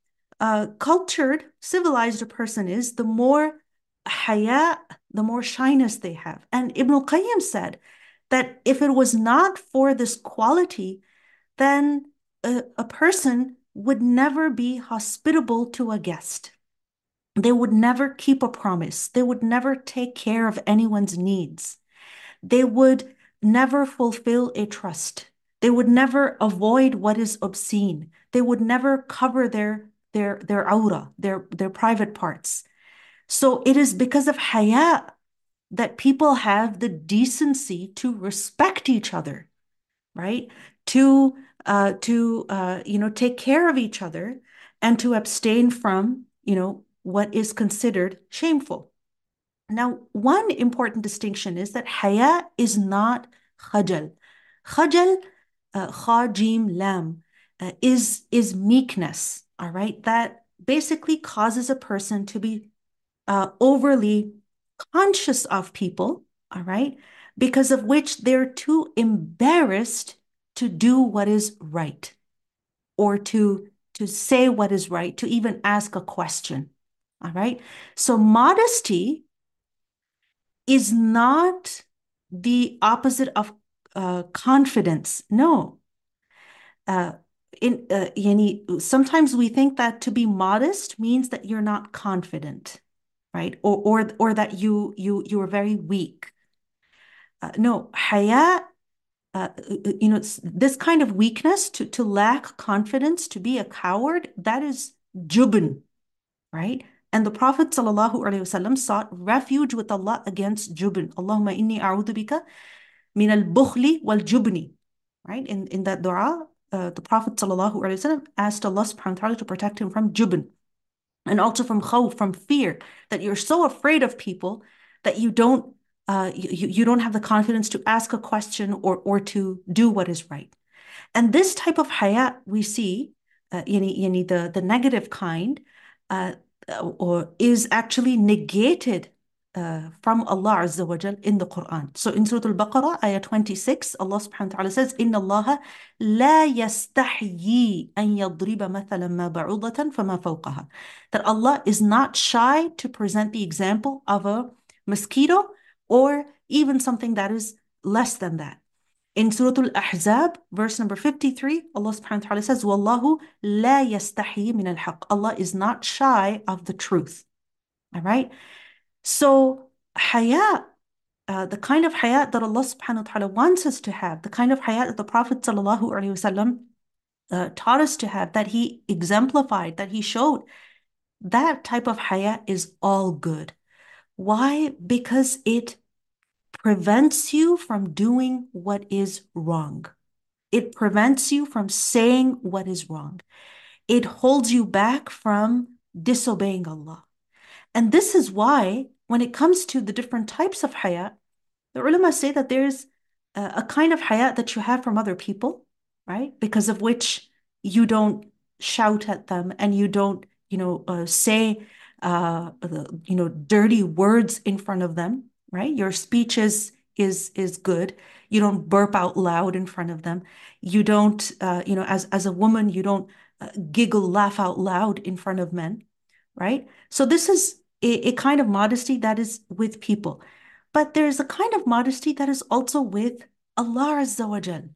uh, cultured, civilized a person is, the more haya, the more shyness they have. And Ibn al-Qayyim said that if it was not for this quality, then a, a person would never be hospitable to a guest. They would never keep a promise. They would never take care of anyone's needs. They would never fulfill a trust. They would never avoid what is obscene. They would never cover their their their aura, their their private parts. So it is because of haya that people have the decency to respect each other, right? To uh, to uh, you know, take care of each other and to abstain from, you know, what is considered shameful. Now, one important distinction is that haya is not khajal. Khajal, uh, kha, jim, lam, uh, is, is meekness, all right? That basically causes a person to be uh, overly conscious of people, all right? Because of which they're too embarrassed to do what is right or to, to say what is right, to even ask a question, all right? So modesty is not the opposite of uh, confidence. No. Uh, in uh, yani, sometimes we think that to be modest means that you're not confident, right? Or or or that you you you are very weak. Uh, no, haya, uh, you know, this kind of weakness, to to lack confidence, to be a coward, that is jubn, right? And the Prophet ﷺ sought refuge with Allah against jubn. Allahumma inni a'udhu bika min al-bukhli wal-jubni. Right? In, in that dua, uh, the Prophet ﷺ asked Allah subhanahu wa ta'ala to protect him from jubn. And also from khawf, from fear, that you're so afraid of people that you don't uh, you, you don't have the confidence to ask a question or, or to do what is right. And this type of haya we see, uh, yani, yani the, the negative kind, uh, or is actually negated uh, from Allah Azza wa Jal in the Quran. So in Surah Al-Baqarah, ayah twenty-six, Allah subhanahu wa ta'ala says, إِنَّ اللَّهَ لَا يَسْتَحْيِي أَن يَضْرِبَ مَثَلًا مَا بَعُوضَةً فَمَا فَوْقَهَا. That Allah is not shy to present the example of a mosquito or even something that is less than that. In Surah Al-Ahzab, verse number fifty-three, Allah subhanahu wa ta'ala says, وَاللَّهُ لَا يَسْتَحْيِي مِنَ الْحَقِّ. Allah is not shy of the truth. All right? So, haya, uh, the kind of haya that Allah subhanahu wa ta'ala wants us to have, the kind of haya that the Prophet sallallahu alaihi wasallam uh, taught us to have, that he exemplified, that he showed, that type of haya is all good. Why? Because it prevents you from doing what is wrong. It prevents you from saying what is wrong. It holds you back from disobeying Allah. And this is why, when it comes to the different types of haya, the ulama say that there's a, a kind of haya that you have from other people, right? Because of which you don't shout at them and you don't, you know, uh, say, uh, the, you know, dirty words in front of them, right? Your speech is is is good. You don't burp out loud in front of them. You don't, uh, you know, as as a woman, you don't uh, giggle, laugh out loud in front of men, right? So this is a, a kind of modesty that is with people. But there's a kind of modesty that is also with Allah Azza wa Jal,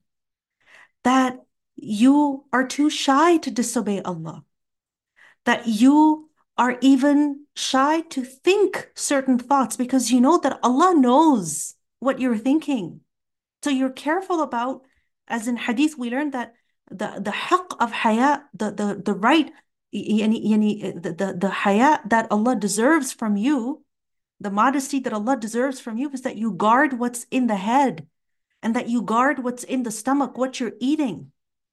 that you are too shy to disobey Allah, that you are even shy to think certain thoughts because you know that Allah knows what you're thinking. So you're careful about, as in hadith we learned that the, the haqq of haya, the, the, the right, yani, yani, the, the, the haya that Allah deserves from you The modesty that Allah deserves from you is that you guard what's in the head and that you guard what's in the stomach, what you're eating,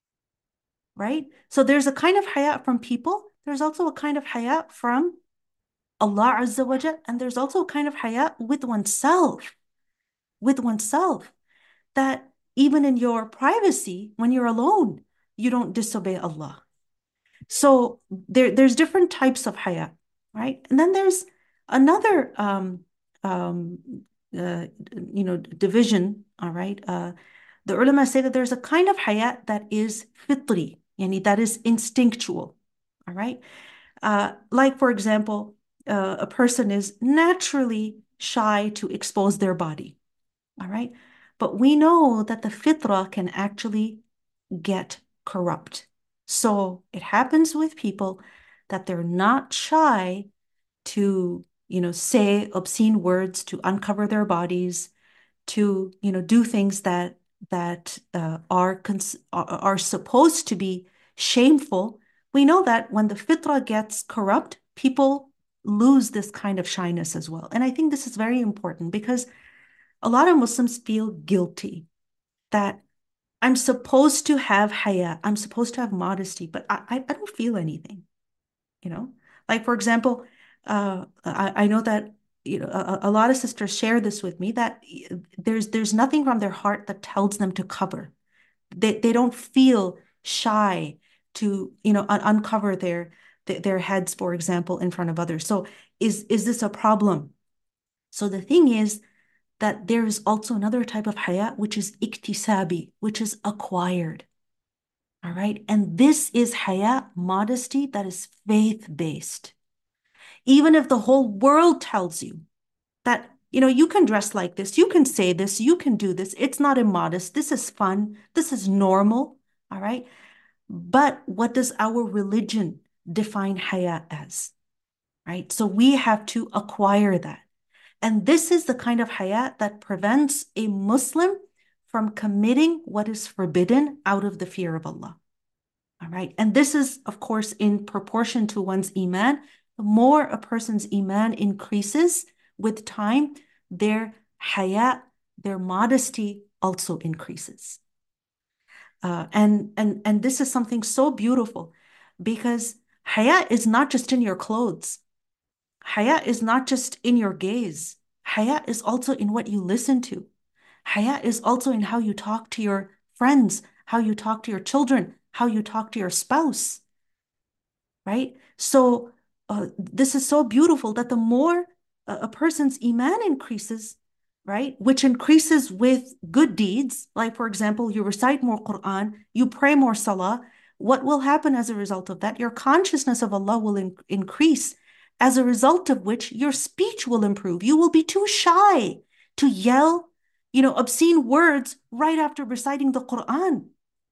right? So there's a kind of haya from people. There's also a kind of haya from Allah Azza wa Jal, and there's also a kind of haya with oneself, with oneself, that even in your privacy, when you're alone, you don't disobey Allah. So there, there's different types of haya, right? And then there's another, um, um, uh, you know, division, all right? Uh, the ulama say that there's a kind of haya that is fitri, yani that is instinctual, all right? Uh, like, for example, uh, a person is naturally shy to expose their body, all right? But we know that the fitra can actually get corrupt. So it happens with people that they're not shy to, you know, say obscene words, to uncover their bodies, to, you know, do things that that uh, are are supposed to be shameful. We know that when the fitra gets corrupt, people lose this kind of shyness as well. And I think this is very important because a lot of Muslims feel guilty that I'm supposed to have haya, I'm supposed to have modesty, but I, I don't feel anything, you know? Like, for example, uh, I, I know that, you know, a, a lot of sisters share this with me, that there's there's nothing from their heart that tells them to cover. They, they don't feel shy to, you know, un uncover their, their heads, for example, in front of others. So is, is this a problem? So the thing is, that there is also another type of haya, which is iktisabi, which is acquired. All right. And this is haya, modesty, that is faith-based. Even if the whole world tells you that, you know, you can dress like this, you can say this, you can do this, it's not immodest, this is fun, this is normal. All right. But what does our religion define haya as? Right. So we have to acquire that. And this is the kind of haya that prevents a Muslim from committing what is forbidden out of the fear of Allah. All right. And this is, of course, in proportion to one's iman. The more a person's iman increases with time, their haya, their modesty also increases. Uh, and, and, and this is something so beautiful because haya is not just in your clothes. Haya is not just in your gaze. Haya is also in what you listen to. Haya is also in how you talk to your friends, how you talk to your children, how you talk to your spouse, right? So uh, this is so beautiful that the more uh, a person's iman increases, right, which increases with good deeds, like, for example, you recite more Quran, you pray more salah, what will happen as a result of that? Your consciousness of Allah will in increase, as a result of which your speech will improve. You will be too shy to yell, you know, obscene words right after reciting the Quran.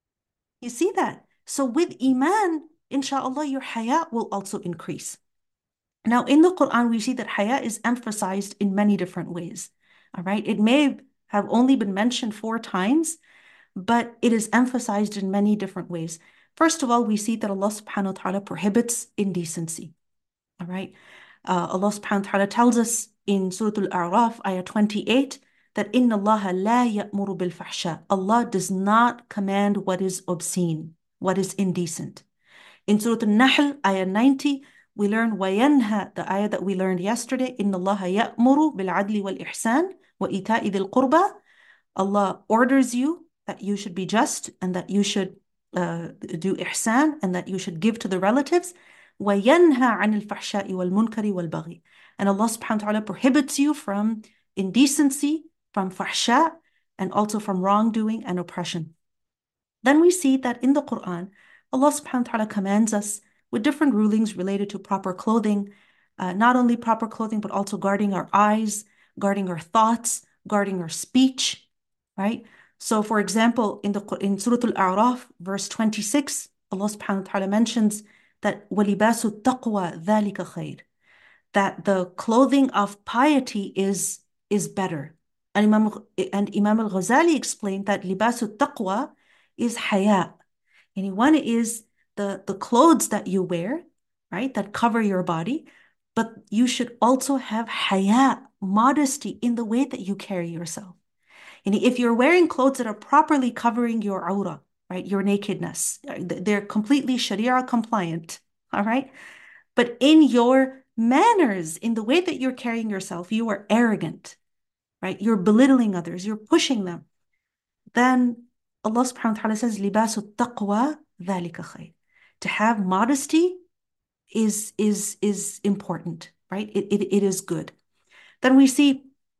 You see that? So with iman, inshallah, your haya will also increase. Now, in the Quran, we see that haya is emphasized in many different ways. All right. It may have only been mentioned four times, but it is emphasized in many different ways. First of all, we see that Allah subhanahu wa ta'ala prohibits indecency. All right. Uh, Allah subhanahu wa ta'ala tells us in Surah Al-A'raf, ayah twenty-eight, that Inna Allah la ya'muru bil fahsha. Allah does not command what is obscene, what is indecent. In Surah Al-Nahl, ayah ninety, we learn وَيَنْهَى, the ayah that we learned yesterday, Inna Allah ya'muru bil adli wal ihsan wa ita'i dhil qurba. Allah orders you that you should be just and that you should uh, do ihsan and that you should give to the relatives. وَيَنْهَى عَنِ الْفَحْشَاءِ وَالْمُنْكَرِ وَالْبَغْيِ. And Allah subhanahu wa ta'ala prohibits you from indecency, from fahsha, and also from wrongdoing and oppression. Then we see that in the Quran, Allah subhanahu wa ta'ala commands us with different rulings related to proper clothing, uh, not only proper clothing, but also guarding our eyes, guarding our thoughts, guarding our speech, right? So for example, in the in Surah Al-A'raf, verse twenty-six, Allah subhanahu wa ta'ala mentions that وَلِبَاسُ التَّقْوَى ذَلِكَ خَيْرٌ, that the clothing of piety is, is better. And Imam, and Imam al-Ghazali explained that libasu taqwa is haya. And one is the, the clothes that you wear, right, that cover your body. but you should also have haya, modesty in the way that you carry yourself. And if you're wearing clothes that are properly covering your awra, right, your nakedness, they're completely Sharia compliant, all right? But in your manners, in the way that you're carrying yourself, you are arrogant, right? You're belittling others, you're pushing them. Then Allah subhanahu wa ta'ala says, لِبَاسُ التَّقْوَى ذَلِكَ خَيْرٌ. To have modesty is, is, is important, right? It, it, it is good. Then we see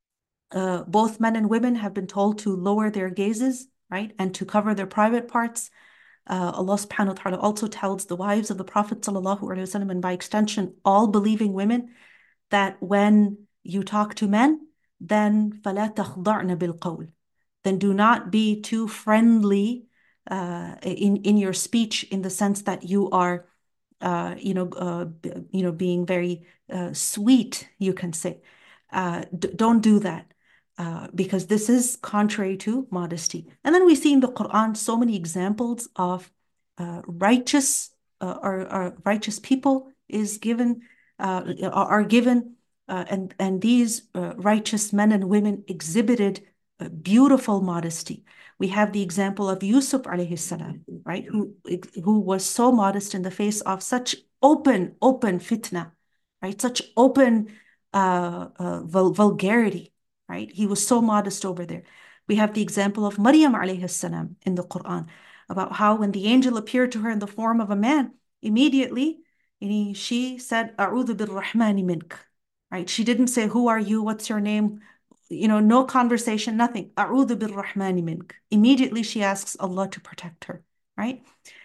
uh, both men and women have been told to lower their gazes, right? And to cover their private parts. Uh, Allah subhanahu wa ta'ala also tells the wives of the Prophet sallallahu alaihi wasallam, and by extension, all believing women, that when you talk to men, then فَلَا تَخْضَعْنَ بِالْقَوْلِ. Then do not be too friendly uh, in, in your speech, in the sense that you are, uh, you know, uh, you know, being very uh, sweet, you can say. Uh, d- don't do that. Uh, because this is contrary to modesty. And then we see in the Quran so many examples of uh, righteous uh, or, or righteous people is given uh, are given, uh, and and these uh, righteous men and women exhibited uh, beautiful modesty. We have the example of Yusuf alayhi salam, right, who who was so modest in the face of such open open fitna, right, such open uh, uh, vul vulgarity. Right? He was so modest over there. We have the example of Maryam alayhi salam in the Quran, about how when the angel appeared to her in the form of a man, immediately he, she said, A'udhu bir-Rahmani mink. Right? She didn't say, who are you? What's your name? You know, no conversation, nothing. A'udhu bir-Rahmani mink. Immediately she asks Allah to protect her. Right?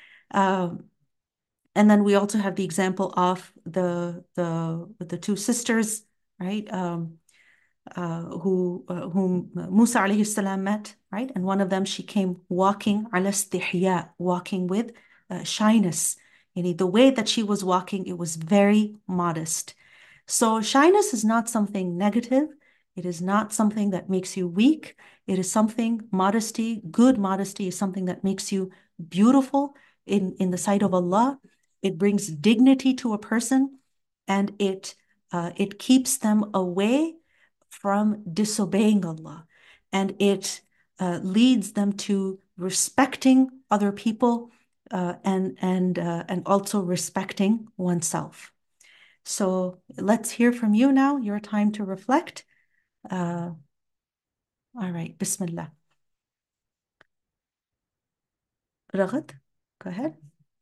Um, and then we also have the example of the the the two sisters, right? Um, Uh, who uh, whom Musa alayhi salam met, right? And one of them, she came walking ala istihya, walking with uh, shyness. And the way that she was walking, it was very modest. So shyness is not something negative. It is not something that makes you weak. It is something, modesty, good modesty is something that makes you beautiful in, in the sight of Allah. It brings dignity to a person, and it uh, it keeps them away from disobeying Allah, and it uh, leads them to respecting other people uh, and and uh, and also respecting oneself. So let's hear from you now. Your time to reflect. Uh, all right, Bismillah. Raghat, go ahead.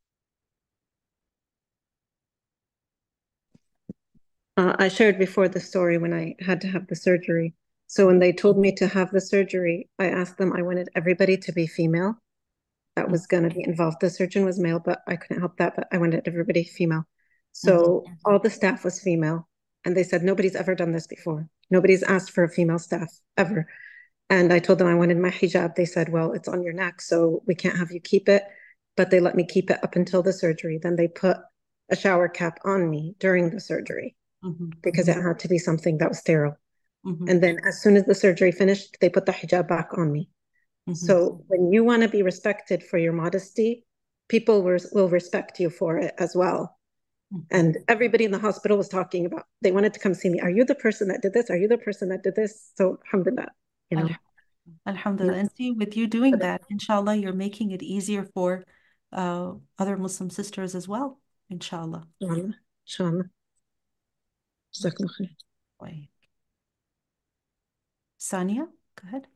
Uh, I shared before the story when I had to have the surgery. So when they told me to have the surgery, I asked them, I wanted everybody to be female. That was going to be involved. The surgeon was male, but I couldn't help that. But I wanted everybody female. So mm-hmm. all the staff was female. And they said, nobody's ever done this before. Nobody's asked for a female staff ever. And I told them I wanted my hijab. They said, well, it's on your neck, so we can't have you keep it. But they let me keep it up until the surgery. Then they put a shower cap on me during the surgery. Mm-hmm. Because it had to be something that was sterile. Mm-hmm. And then as soon as the surgery finished, they put the hijab back on me. Mm-hmm. So when you want to be respected for your modesty, people will, will respect you for it as well. Mm-hmm. And everybody in the hospital was talking about, they wanted to come see me. Are you the person that did this? Are you the person that did this? So alhamdulillah, you know. Alhamdulillah. And see, with you doing that, inshallah, you're making it easier for uh, other Muslim sisters as well, inshallah. Inshallah. Inshallah. Sania, go ahead.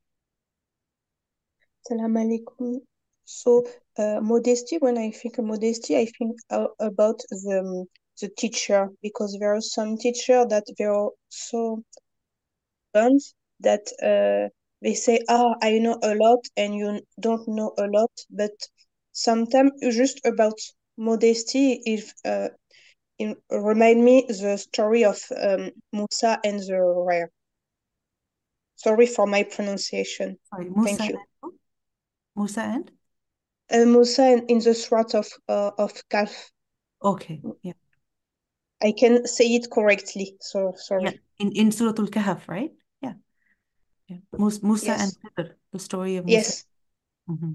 Assalamu alaikum. So, uh, modesty, when I think of modesty, I think uh, about the, um, the teacher, because there are some teachers that they are so blunt that uh, they say, ah, I know a lot, and you don't know a lot, but sometimes just about modesty, if uh, it remind me the story of um, Musa and the rare. Sorry for my pronunciation. Sorry, Musa Thank you. And, Musa and? Uh, Musa in, in the Surah of uh, of Kahf. Okay, yeah. I can say it correctly, so sorry. Yeah, in, in Surah Al-Kahf, right? Yeah. Yeah. Musa, Musa yes. and Khidr, the story of Musa. Yes. Mm-hmm.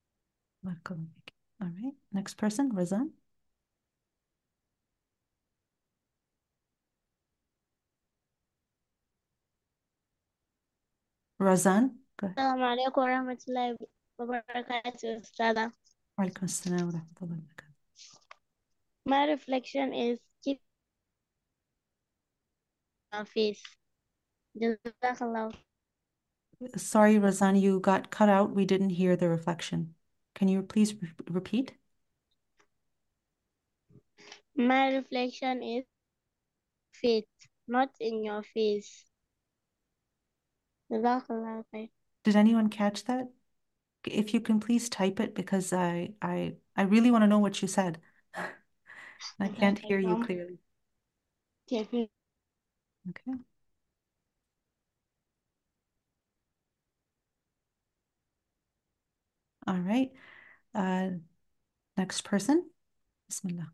All right, next person, Razan. Razan, go ahead. السلام عليكم ورحمة الله وبركاته أستاذة. Walaikum assalam wa rahmatullahi wa barakatuh. My reflection is keep your face. Jazakallah. Sorry, Razan, you got cut out. We didn't hear the reflection. Can you please re repeat? My reflection is faith, not in your face. Jazakallah khair. Did anyone catch that? If you can please type it, because I I I really want to know what you said. I can't hear you clearly. Okay. Okay. All right. Uh, next person. Bismillah.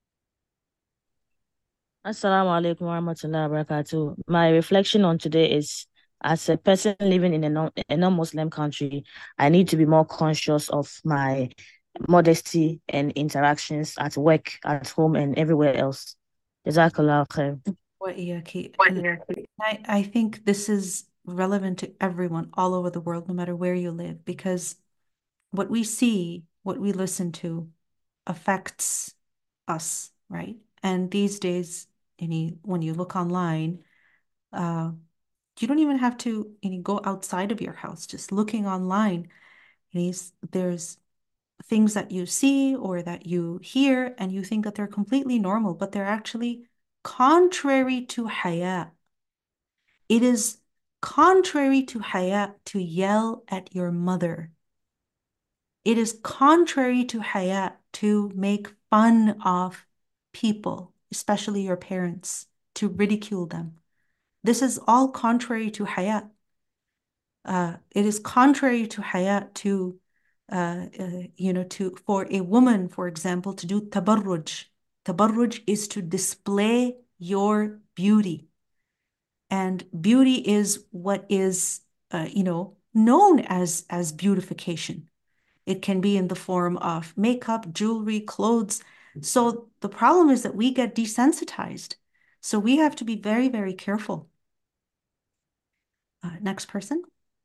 Assalamu alaikum wa rahmatullahi wa barakatuh. My reflection on today is, as a person living in a non, a non-Muslim country, I need to be more conscious of my modesty and interactions at work, at home, and everywhere else. Jazakallah khair. Wa iyaki. I, I think this is relevant to everyone all over the world, no matter where you live, because what we see, what we listen to, affects us, right? And these days, any when you look online, uh, you don't even have to you know, go outside of your house. Just looking online, these there's things that you see or that you hear, and you think that they're completely normal, but they're actually contrary to haya. It is contrary to haya to yell at your mother. It is contrary to haya to make fun of people, especially your parents, to ridicule them. This is all contrary to haya. Uh, it is contrary to haya to, uh, uh, you know, to for a woman, for example, to do tabarruj. Tabarruj is to display your beauty. And beauty is what is, uh, you know, known as, as beautification. It can be in the form of makeup, jewelry, clothes. So the problem is that we get desensitized. So we have to be very, very careful. Uh, next person.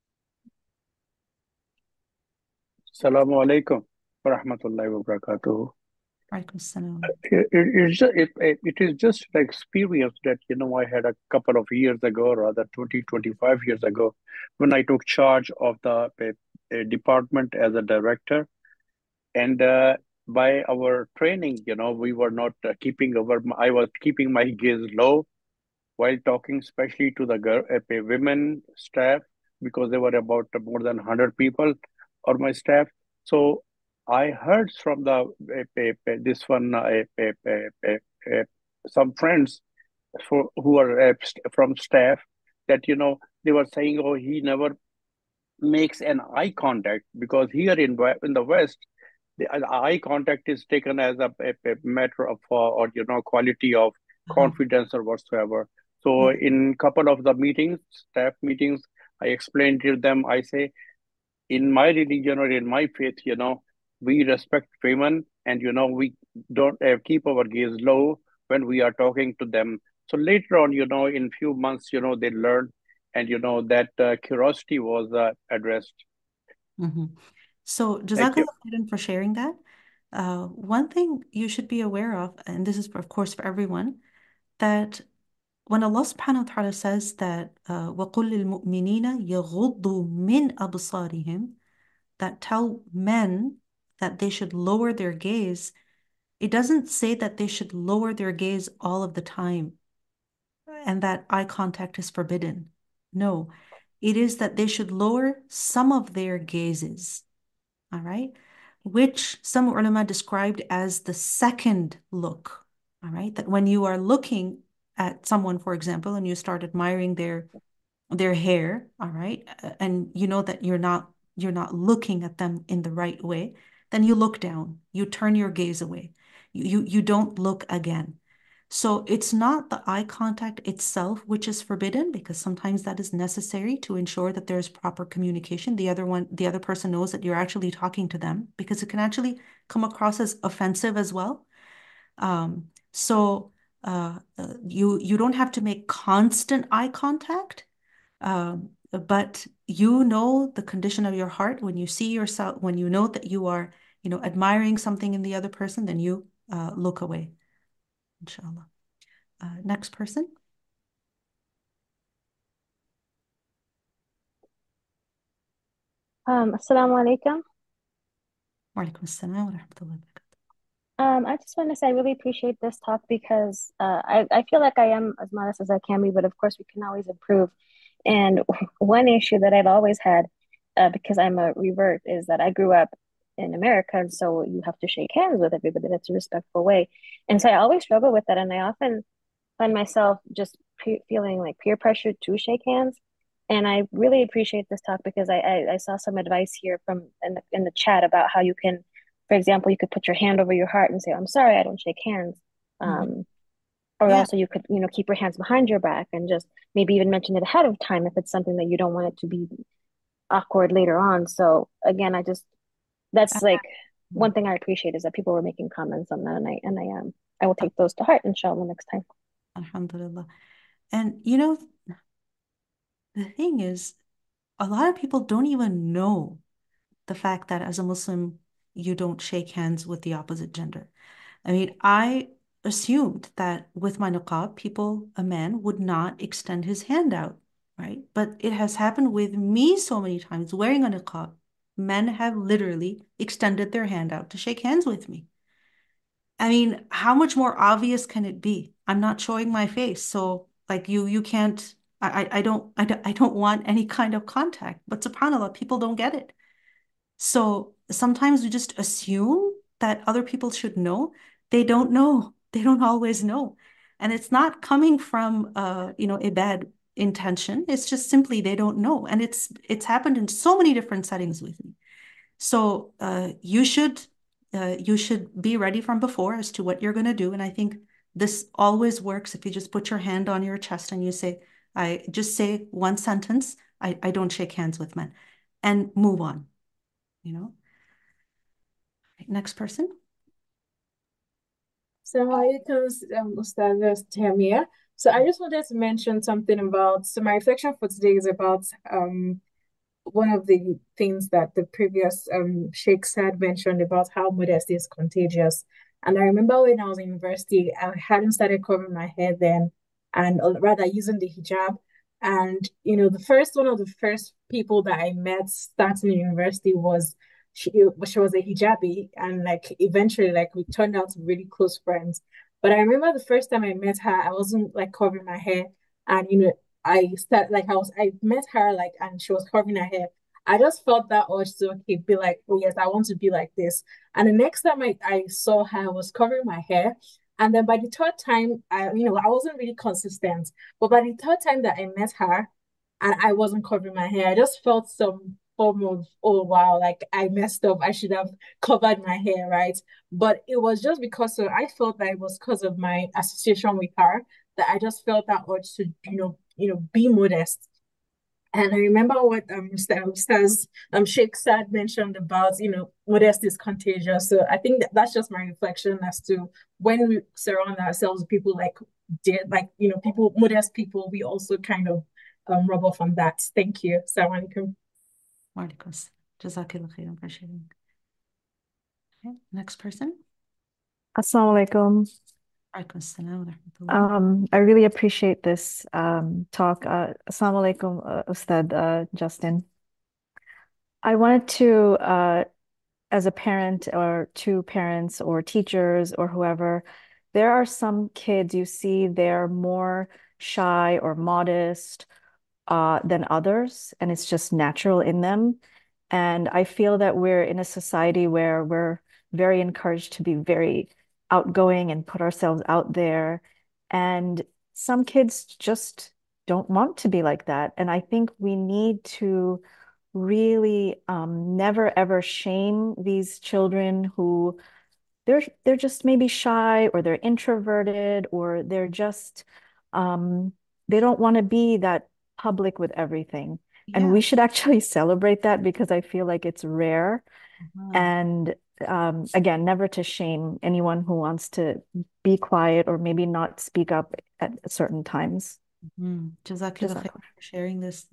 Assalamu alaikum wa rahmatullahi wa barakatuh. Walaikum assalam. It, it, it's ju- it, it it is just an experience that, you know, I had a couple of years ago, or rather twenty, twenty-five years ago, when I took charge of the uh, uh, department as a director. And uh, by our training, you know, we were not uh, keeping our, I was keeping my gaze low while talking, especially to the girl, uh, women staff, because there were about more than one hundred people on my staff. So I heard from the uh, uh, this one uh, uh, uh, uh, uh, some friends for, who are uh, st- from staff, that, you know, they were saying, oh, he never makes an eye contact, because here in we- in the West, the uh, eye contact is taken as a, a, a matter of uh, or, you know, quality of Uh-huh. confidence or whatsoever. So Yeah. in couple of the meetings, staff meetings, I explained to them, I say, in my religion or in my faith, you know, we respect women, and, you know, we don't uh, keep our gaze low when we are talking to them. So later on, you know, in few months, you know, they learned, and, you know, that uh, curiosity was uh, addressed. Mm-hmm. So Thank you. Jazakallah khairan for sharing that. Uh, one thing you should be aware of, and this is for, of course for everyone, that when Allah subhanahu wa ta'ala says that uh, وَقُلْ لِلْمُؤْمِنِينَ يَغُضُّوا مِنْ أَبْصَارِهِمْ, that tell men that they should lower their gaze, it doesn't say that they should lower their gaze all of the time and that eye contact is forbidden. No, it is that they should lower some of their gazes, all right? Which some ulama described as the second look, all right? That when you are looking at someone, for example, and you start admiring their their hair, all right, uh, and you know that you're not you're not looking at them in the right way, then you look down, you turn your gaze away, you you, you don't look again. So it's not the eye contact itself which is forbidden, because sometimes that is necessary to ensure that there's proper communication. The other one, the other person knows that you're actually talking to them, because it can actually come across as offensive as well. Um, so uh, uh, you you don't have to make constant eye contact, um, but you know the condition of your heart. When you see yourself, when you know that you are, you know, admiring something in the other person, then you uh, look away, inshallah. Uh, next person. Um, Assalamu alaikum. Wa alaikum assalam wa rahmatullahi wa barakatuh. Um, I just want to say I really appreciate this talk because uh, I, I feel like I am as modest as I can be, but of course we can always improve. And one issue that I've always had, uh, because I'm a revert, is that I grew up in America, and so you have to shake hands with everybody. That's a respectful way. And so I always struggle with that, and I often find myself just pe feeling like peer pressure to shake hands. And I really appreciate this talk because I, I, I saw some advice here from in the, in the chat about how you can, for example, you could put your hand over your heart and say, I'm sorry, I don't shake hands. Um, Mm-hmm. or Yeah. also you could, you know, keep your hands behind your back and just maybe even mention it ahead of time if it's something that you don't want it to be awkward later on. So again, I just, that's like one thing I appreciate is that people were making comments on that, and I, and I, um, I will take those to heart, inshallah, next time. Alhamdulillah. And you know, the thing is, a lot of people don't even know the fact that as a Muslim, you don't shake hands with the opposite gender. I mean, I assumed that with my niqab, people, a man would not extend his hand out, right? But it has happened with me so many times wearing a niqab. Men have literally extended their hand out to shake hands with me. I mean, how much more obvious can it be? I'm not showing my face, so like you, you can't. I, I, I don't, I don't, I don't want any kind of contact. But subhanAllah, people don't get it. So sometimes we just assume that other people should know. They don't know. They don't always know, and it's not coming from, uh, you know, a bad intention. It's just simply they don't know, and it's it's happened in so many different settings with me. So uh, you should uh, you should be ready from before as to what you're going to do. And I think this always works if you just put your hand on your chest and you say, I just say one sentence, I, I don't shake hands with men, and move on, you know. Next person. Assalamu alaikum, um, Ustaz Tamia. So I just wanted to mention something about, so my reflection for today is about um one of the things that the previous um sheikhs had mentioned about how modesty is contagious. And I remember when I was in university, I hadn't started covering my hair then, and or rather using the hijab. And you know, the first one of the first people that I met starting in university was she she was a hijabi, and like eventually like we turned out to be really close friends. But I remember the first time I met her, I wasn't like covering my hair, and you know I start like I was I met her like and she was covering her hair. I just felt that urge to okay be like, oh yes, I want to be like this. And the next time I, I saw her, I was covering my hair. And then by the third time, I you know I wasn't really consistent. But by the third time that I met her and I wasn't covering my hair, I just felt some form of, oh wow, like I messed up. I should have covered my hair, right? But it was just because of, I felt that it was because of my association with her that I just felt that urge to, you know, you know, be modest. And I remember what um Stars um Sheikh Saad mentioned about, you know, modesty is contagious. So I think that that's just my reflection as to when we surround ourselves with people like did like, you know, people modest people, we also kind of um rub off on that. Thank you. Assalamu alaikum. Wa alaikum assalam. Jazakallah khairan for sharing. Okay, next person. Assalamu alaikum. Alaikum assalam wa rahmatullah. Um, I really appreciate this um, talk. Uh, Assalamu alaikum, uh, Ustad uh, Justin. I wanted to, uh, as a parent or two parents or teachers or whoever, there are some kids you see they're more shy or modest uh, than others, and it's just natural in them. And I feel that we're in a society where we're very encouraged to be very outgoing and put ourselves out there. And some kids just don't want to be like that. And I think we need to really um, never ever shame these children who they're they're just maybe shy or they're introverted or they're just um, they don't want to be that public with everything. And Yeah. we should actually celebrate that because I feel like it's rare. Mhm. And um, again, never to shame anyone who wants to be quiet or maybe not speak up at certain times. Mhm. Jazakallah khair Jazakallah. for sharing this. This is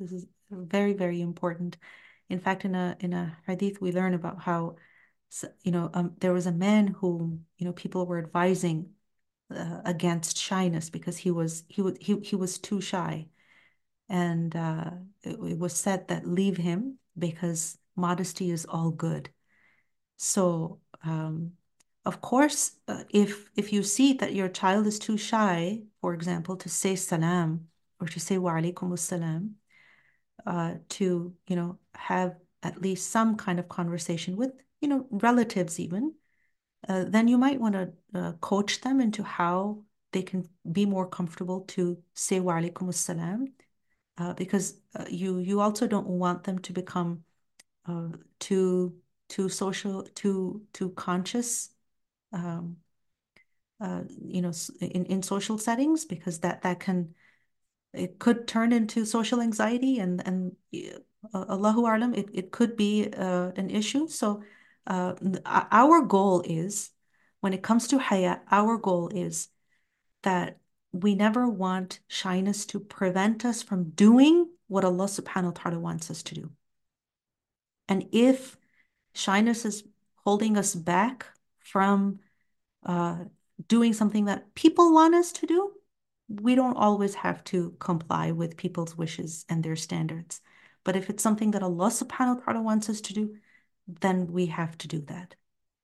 very, very important. In fact, in a in a hadith, we learn about how, you know, um, there was a man who, you know, people were advising uh, against shyness because he was he was he, he was too shy, and uh, it, it was said that leave him because modesty is all good. So, um, of course, uh, if if you see that your child is too shy, for example, to say salam or to say wa alaikum salam, uh, to, you know, have at least some kind of conversation with, you know, relatives even, uh, then you might want to uh, coach them into how they can be more comfortable to say wa alaikum salam, uh, because uh, you you also don't want them to become uh, too too social, too too conscious, um, uh, you know, in in social settings, because that that can it could turn into social anxiety, and and uh, Allahu A'lam, it, it could be uh, an issue. So uh, our goal is, when it comes to haya, our goal is that we never want shyness to prevent us from doing what Allah subhanahu wa ta'ala wants us to do. And if shyness is holding us back from uh, doing something that people want us to do, we don't always have to comply with people's wishes and their standards. But if it's something that Allah subhanahu wa ta'ala wants us to do, then we have to do that.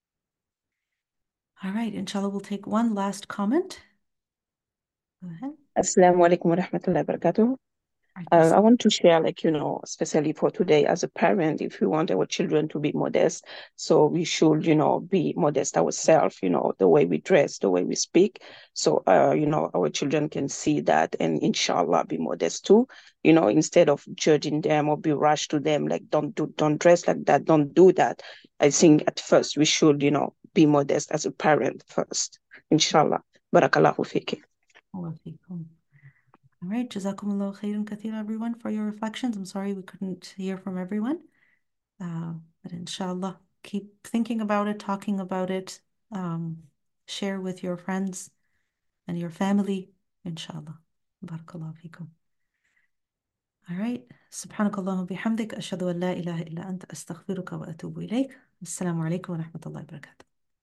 All right, inshallah, we'll take one last comment. Go ahead. Assalamu alaikum wa rahmatullahi wa barakatuh. Uh, I want to share, like, you know, especially for today as a parent, if we want our children to be modest, so we should, you know, be modest ourselves, you know, the way we dress, the way we speak. So, uh, you know, our children can see that and inshallah be modest too, you know, instead of judging them or be rash to them, like, don't do, don't dress like that, don't do that. I think at first we should, you know, be modest as a parent first, inshallah. Barakallahu fiki. All right, Jazakumullah khairan kathira, everyone, for your reflections. I'm sorry we couldn't hear from everyone, uh, but inshallah, keep thinking about it, talking about it, um, share with your friends and your family, inshallah. Barakallahu feekum. All right, subhanakallahumma bihamdik, ashhadu an la ilaha illa anta, astaghfiruka wa atubu ilayk. Assalamu alaikum wa rahmatullahi wa barakatuh.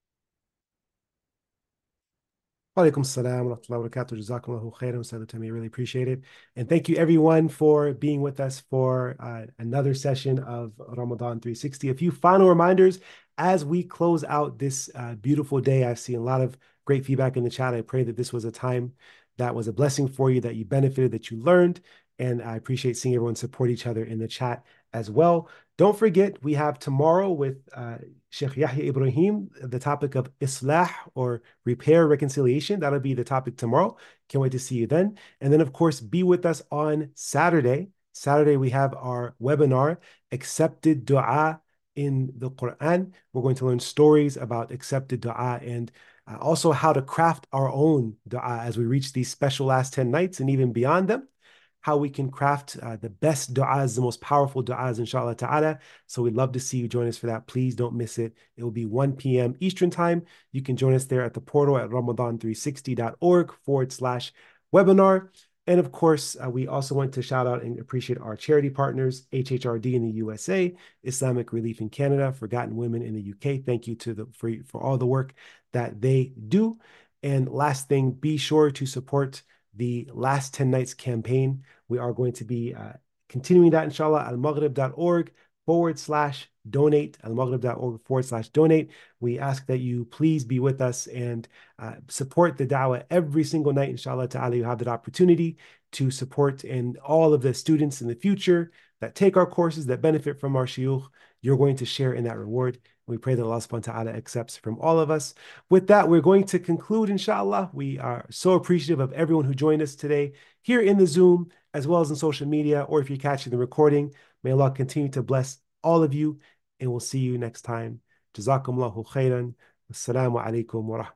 Walaikum salam wa rahmatullahi wa barakatuh. Jazakumullahu khairan, Ustad Tamir. Really appreciate it. And thank you everyone for being with us for uh, another session of Ramadan three sixty. A few final reminders as we close out this uh, beautiful day. I've seen a lot of great feedback in the chat. I pray that this was a time that was a blessing for you, that you benefited, that you learned. And I appreciate seeing everyone support each other in the chat as well. Don't forget, we have tomorrow with uh, Sheikh Yahya Ibrahim, the topic of Islah, or repair, reconciliation. That'll be the topic tomorrow. Can't wait to see you then. And then, of course, be with us on Saturday. Saturday, we have our webinar, Accepted Dua in the Quran. We're going to learn stories about accepted dua, and uh, also how to craft our own dua as we reach these special last ten nights and even beyond them. How we can craft uh, the best du'as, the most powerful du'as, inshallah ta'ala. So we'd love to see you join us for that. Please don't miss it. It will be one p m Eastern time. You can join us there at the portal at ramadan three sixty dot org forward slash webinar. And of course, uh, we also want to shout out and appreciate our charity partners, H H R D in the U S A, Islamic Relief in Canada, Forgotten Women in the U K. Thank you to the for, for all the work that they do. And last thing, be sure to support the Last ten Nights campaign. We are going to be uh, continuing that, inshallah, al-maghrib dot org forward slash donate, al-maghrib dot org forward slash donate. We ask that you please be with us and uh, support the da'wah every single night, inshallah ta'ala. You have that opportunity to support, and all of the students in the future that take our courses, that benefit from our shuyukh, you're going to share in that reward. We pray that Allah subhanahu wa ta'ala accepts from all of us. With that, we're going to conclude, inshallah. We are so appreciative of everyone who joined us today here in the Zoom, as well as in social media, or if you're catching the recording. May Allah continue to bless all of you, and we'll see you next time. Jazakumullahu khairan. Wassalamu alaikum wa rahmatullahi.